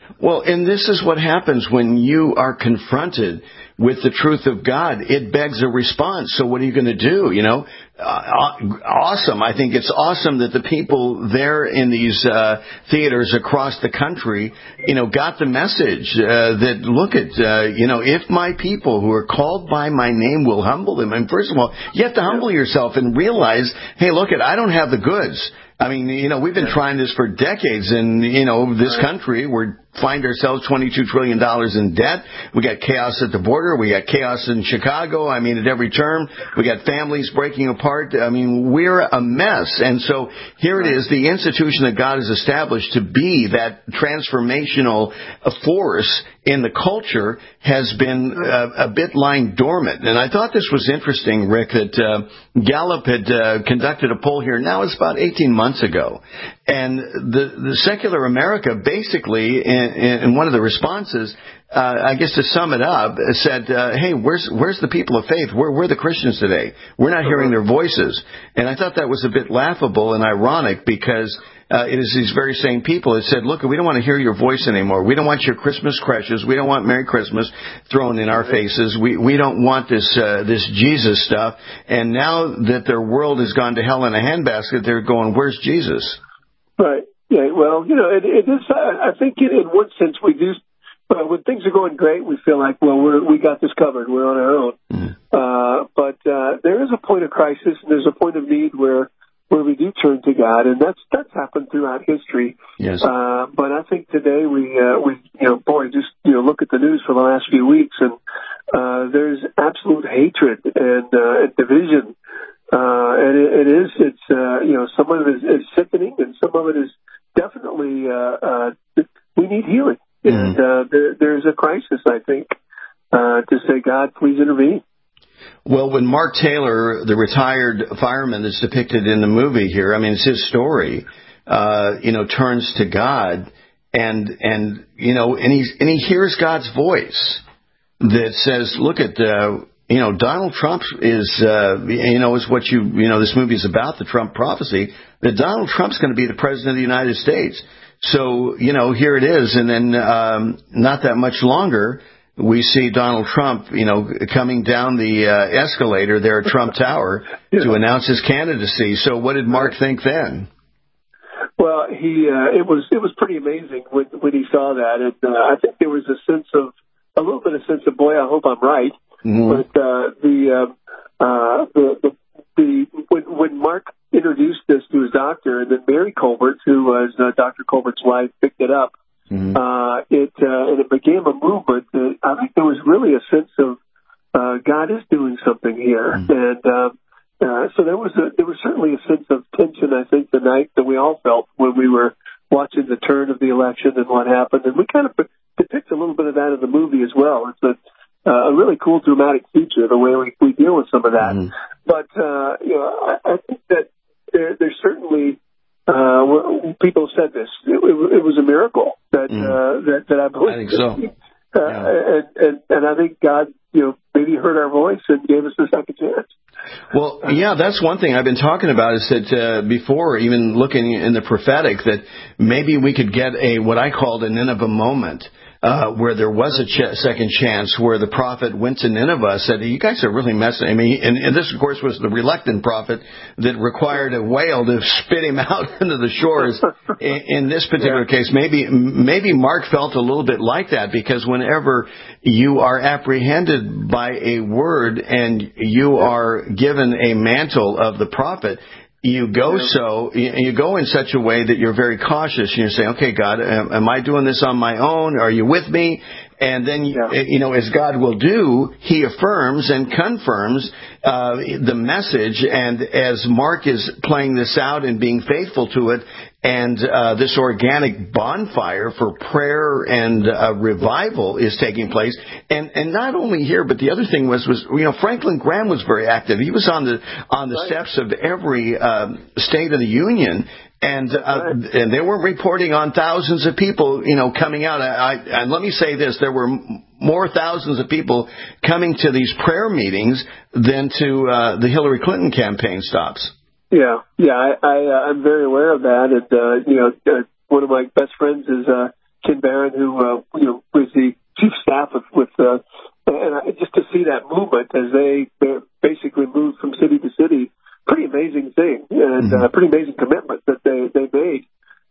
Well, and this is what happens when you are confronted with the truth of God. It begs a response. So what are you going to do? You know, uh, awesome. I think it's awesome that the people there in these uh, theaters across the country, you know, got the message uh, that, look at, uh, you know, if my people who are called by my name will humble them. And first of all, you have to humble yourself and realize, hey, look at, I don't have the goods. I mean, you know, we've been trying this for decades in, you know, this country. We find ourselves twenty-two trillion dollars in debt. We got chaos at the border. We got chaos in Chicago. I mean, at every turn. We got families breaking apart. I mean, we're a mess. And so here it is, the institution that God has established to be that transformational force in the culture has been uh, a bit lying dormant. And I thought this was interesting, Rick, that uh, Gallup had uh, conducted a poll here. Now it's about eighteen months ago. And the, the secular America basically, in, in one of the responses, uh, I guess to sum it up, said, uh, hey, where's where's the people of faith? Where, where are the Christians today? We're not hearing their voices. And I thought that was a bit laughable and ironic because Uh, it is these very same people that said, look, we don't want to hear your voice anymore. We don't want your Christmas crushes. We don't want Merry Christmas thrown in our faces. We we don't want this uh, this Jesus stuff. And now that their world has gone to hell in a handbasket, they're going, where's Jesus? Right. Yeah. Well, you know, it, it is. I think in, in one sense we do. Uh, when things are going great, we feel like, well, we're, we got this covered. We're on our own. Mm. Uh, but uh, there is a point of crisis, and there's a point of need where. where we do turn to God, and that's that's happened throughout history. Yes. Uh, but I think today we uh, we you know boy just you know look at the news for the last few weeks, and uh, there's absolute hatred and, uh, and division, uh, and it, it is it's uh, you know some of it is, is sickening, and some of it is definitely uh, uh, we need healing, mm-hmm. and uh, there, there's a crisis, I think, uh, to say, God, please intervene. Well, when Mark Taylor, the retired fireman that's depicted in the movie here, I mean, it's his story, uh, you know, turns to God and, and, you know, and he's, and he hears God's voice that says, look at, uh, you know, Donald Trump is, uh, you know, is what you, you know, this movie is about, the Trump prophecy, that Donald Trump's going to be the president of the United States. So, you know, here it is. And then, um, not that much longer, we see Donald Trump, you know, coming down the uh, escalator there at Trump Tower yeah. to announce his candidacy. So what did Mark think then? Well, he uh, it was it was pretty amazing when when he saw that, and uh, I think there was a sense of a little bit of sense of boy, I hope I'm right. Mm-hmm. But uh, the, uh, uh, the the the when when Mark introduced this to his doctor, and then Mary Colbert, who was uh, Doctor Colbert's wife, picked it up. Mm-hmm. Uh, it, uh, and it became a movement that I think there was really a sense of, uh, God is doing something here. Mm-hmm. And, uh, uh, so there was a, there was certainly a sense of tension, I think, the night that we all felt when we were watching the turn of the election and what happened. And we kind of depict a little bit of that in the movie as well. It's a, uh, a really cool dramatic feature, the way we, we deal with some of that. Mm-hmm. But, uh, you know, I, I think that there, there's certainly, Uh, people said this. It, it, it was a miracle that mm. uh, that, that I believe. I think so. Uh, yeah. and, and and I think God, you know, maybe heard our voice and gave us a second chance. Well, yeah, that's one thing I've been talking about is that uh, before, even looking in the prophetic, that maybe we could get a what I called a Nineveh moment. Uh, where there was a ch- second chance, where the prophet went to Nineveh, said, you guys are really messing. I mean, and, and this, of course, was the reluctant prophet that required a whale to spit him out into the shores. in, in this particular yeah. case, maybe maybe Mark felt a little bit like that, because whenever you are apprehended by a word and you are given a mantle of the prophet, you go so you go in such a way that you're very cautious. You say, "Okay, God, am, am I doing this on my own? Are you with me?" And then, yeah. you know, as God will do, He affirms and confirms uh, the message. And as Mark is playing this out and being faithful to it, and uh, this organic bonfire for prayer and uh, revival is taking place. And and not only here, but the other thing was was you know Franklin Graham was very active. He was on the on the right. steps of every uh, State of the Union. And uh, right. and they were reporting on thousands of people, you know, coming out. I, I, and let me say this: there were more thousands of people coming to these prayer meetings than to uh, the Hillary Clinton campaign stops. Yeah, yeah, I, I uh, I'm very aware of that. And uh, you know, uh, one of my best friends is uh, Ken Barron, who uh, you know was the chief staff with, with uh, and I, just to see that movement as they uh, basically moved from city to city, pretty amazing thing, and uh, pretty amazing commitment that they they made.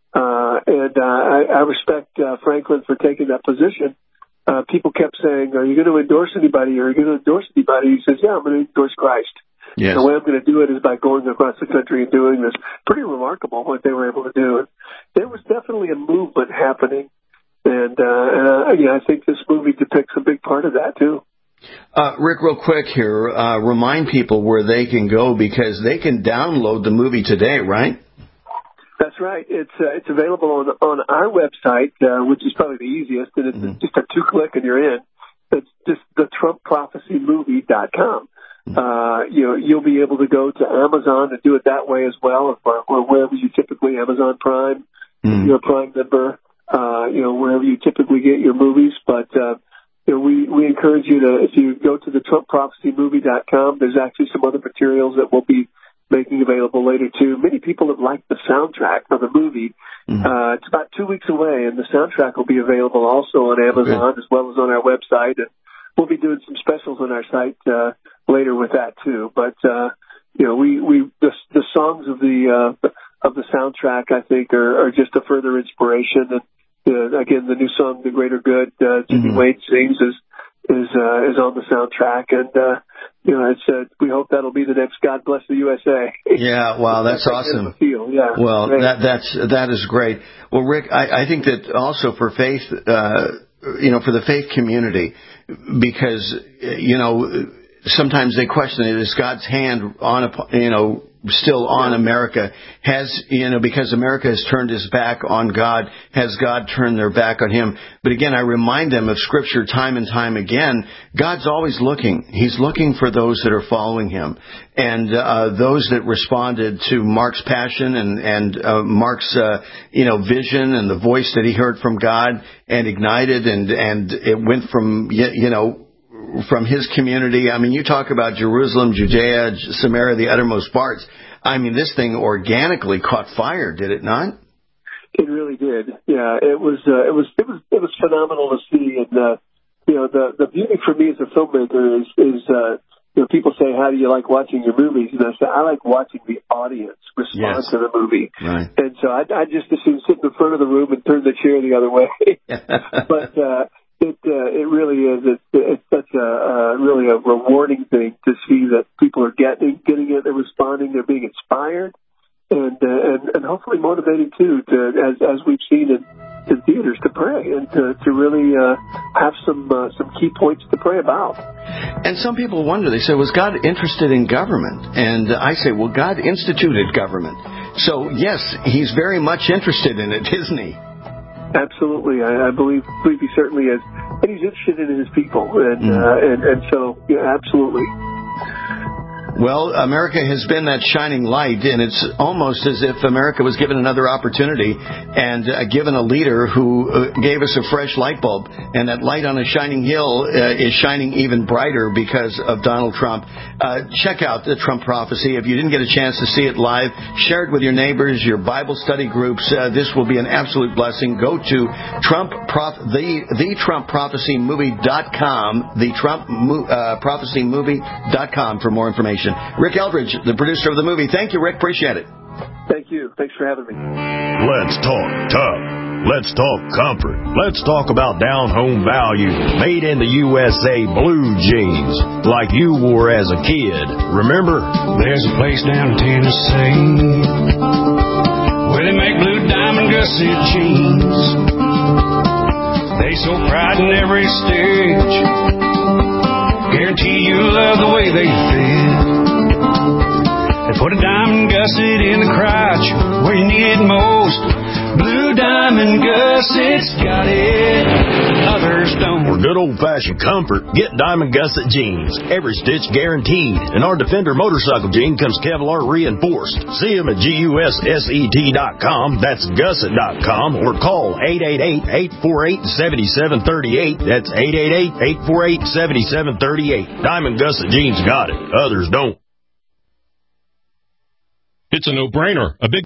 Uh, and uh, I, I respect uh, Franklin for taking that position. Uh, people kept saying, "Are you going to endorse anybody? Are you going to endorse anybody?" He says, "Yeah, I'm going to endorse Christ." Yes. The way I'm going to do it is by going across the country and doing this. Pretty remarkable what they were able to do. And there was definitely a movement happening, and uh, uh, yeah, I think this movie depicts a big part of that too. Uh, Rick, real quick here, uh, remind people where they can go because they can download the movie today, right? That's right. It's uh, it's available on on our website, uh, which is probably the easiest, and it's mm-hmm. just a two click and you're in. It's just the Trump Prophecy Movie dot com. Uh, you know, you'll be able to go to Amazon and do it that way as well, or, or wherever you typically Amazon Prime, mm. you're a Prime member, uh, you know, wherever you typically get your movies. But uh, you know, we we encourage you to, if you go to the Trump Prophecy Movie dot com, there's actually some other materials that we'll be making available later too. Many people have liked the soundtrack of the movie. Mm-hmm. Uh, it's about two weeks away, and the soundtrack will be available also on Amazon okay. as well as on our website. And we'll be doing some specials on our site uh, later with that too. But uh, you know, we we the, the songs of the uh, of the soundtrack I think are, are just a further inspiration. And uh, again, the new song "The Greater Good" uh, Jimmy mm-hmm. Wade sings is is uh, is on the soundtrack, and uh, you know, it's uh, we hope that'll be the next "God Bless the U S A." Yeah, wow, that's awesome. Feel. Yeah, well, great. that that's that is great. Well, Rick, I, I think that also for faith, uh, you know, for the faith community, because you know, sometimes they question it: is God's hand on a, you know, still on yeah. America? Has, you know, because America has turned his back on God, has God turned their back on him? But again, I remind them of Scripture time and time again. God's always looking. He's looking for those that are following him. And uh, those that responded to Mark's passion and, and uh, Mark's, uh, you know, vision and the voice that he heard from God and ignited, and, and it went from, you know, from his community. I mean, you talk about Jerusalem, Judea, Samaria, the uttermost parts. I mean, this thing organically caught fire, did it not? It really did. Yeah, it was. Uh, it was. It was. It was phenomenal to see. And uh, you know, the the beauty for me as a filmmaker is is uh, you know, people say, "How do you like watching your movies?" And I say, "I like watching the audience respond yes. to the movie." Right. And so I, I just assume sit in the front of the room and turn the chair the other way. but uh, It uh, it really is. It's, it's such a uh, really a rewarding thing to see that people are getting getting it, they're responding, they're being inspired, and uh, and, and hopefully motivated too to as as we've seen in, in theaters to pray and to to really uh, have some uh, some key points to pray about. And some people wonder. They say, "Was God interested in government?" And I say, "Well, God instituted government, so yes, He's very much interested in it, isn't He?" Absolutely, I, I believe believe he certainly is, and he's interested in his people, and mm. uh, and and so yeah, absolutely. Well, America has been that shining light, and it's almost as if America was given another opportunity and uh, given a leader who uh, gave us a fresh light bulb. And that light on a shining hill uh, is shining even brighter because of Donald Trump. Uh, check out the Trump Prophecy. If you didn't get a chance to see it live, share it with your neighbors, your Bible study groups. Uh, this will be an absolute blessing. Go to Trump Prof, the, the Trump Prophecy Movie dot com, the Trump uh, Prophecy Movie dot com for more information. Rick Eldridge, the producer of the movie. Thank you, Rick. Appreciate it. Thank you. Thanks for having me. Let's talk tough. Let's talk comfort. Let's talk about down-home value. Made in the U S A blue jeans, like you wore as a kid. Remember? There's a place down in Tennessee where they make blue diamond gusset jeans. They so pride in every stitch. Guarantee you'll love the way they fit. They put a diamond gusset in the crotch where you need it most. Blue Diamond Gussets got it, others don't. For good old-fashioned comfort, get Diamond Gusset jeans. Every stitch guaranteed. And our Defender motorcycle jean comes Kevlar reinforced. See them at G U S S E T dot com. That's gusset dot com. Or call eight eight eight, eight four eight, seven seven three eight. That's eight eight eight, eight four eight, seven seven three eight. Diamond Gusset jeans got it, others don't. It's a no-brainer. A big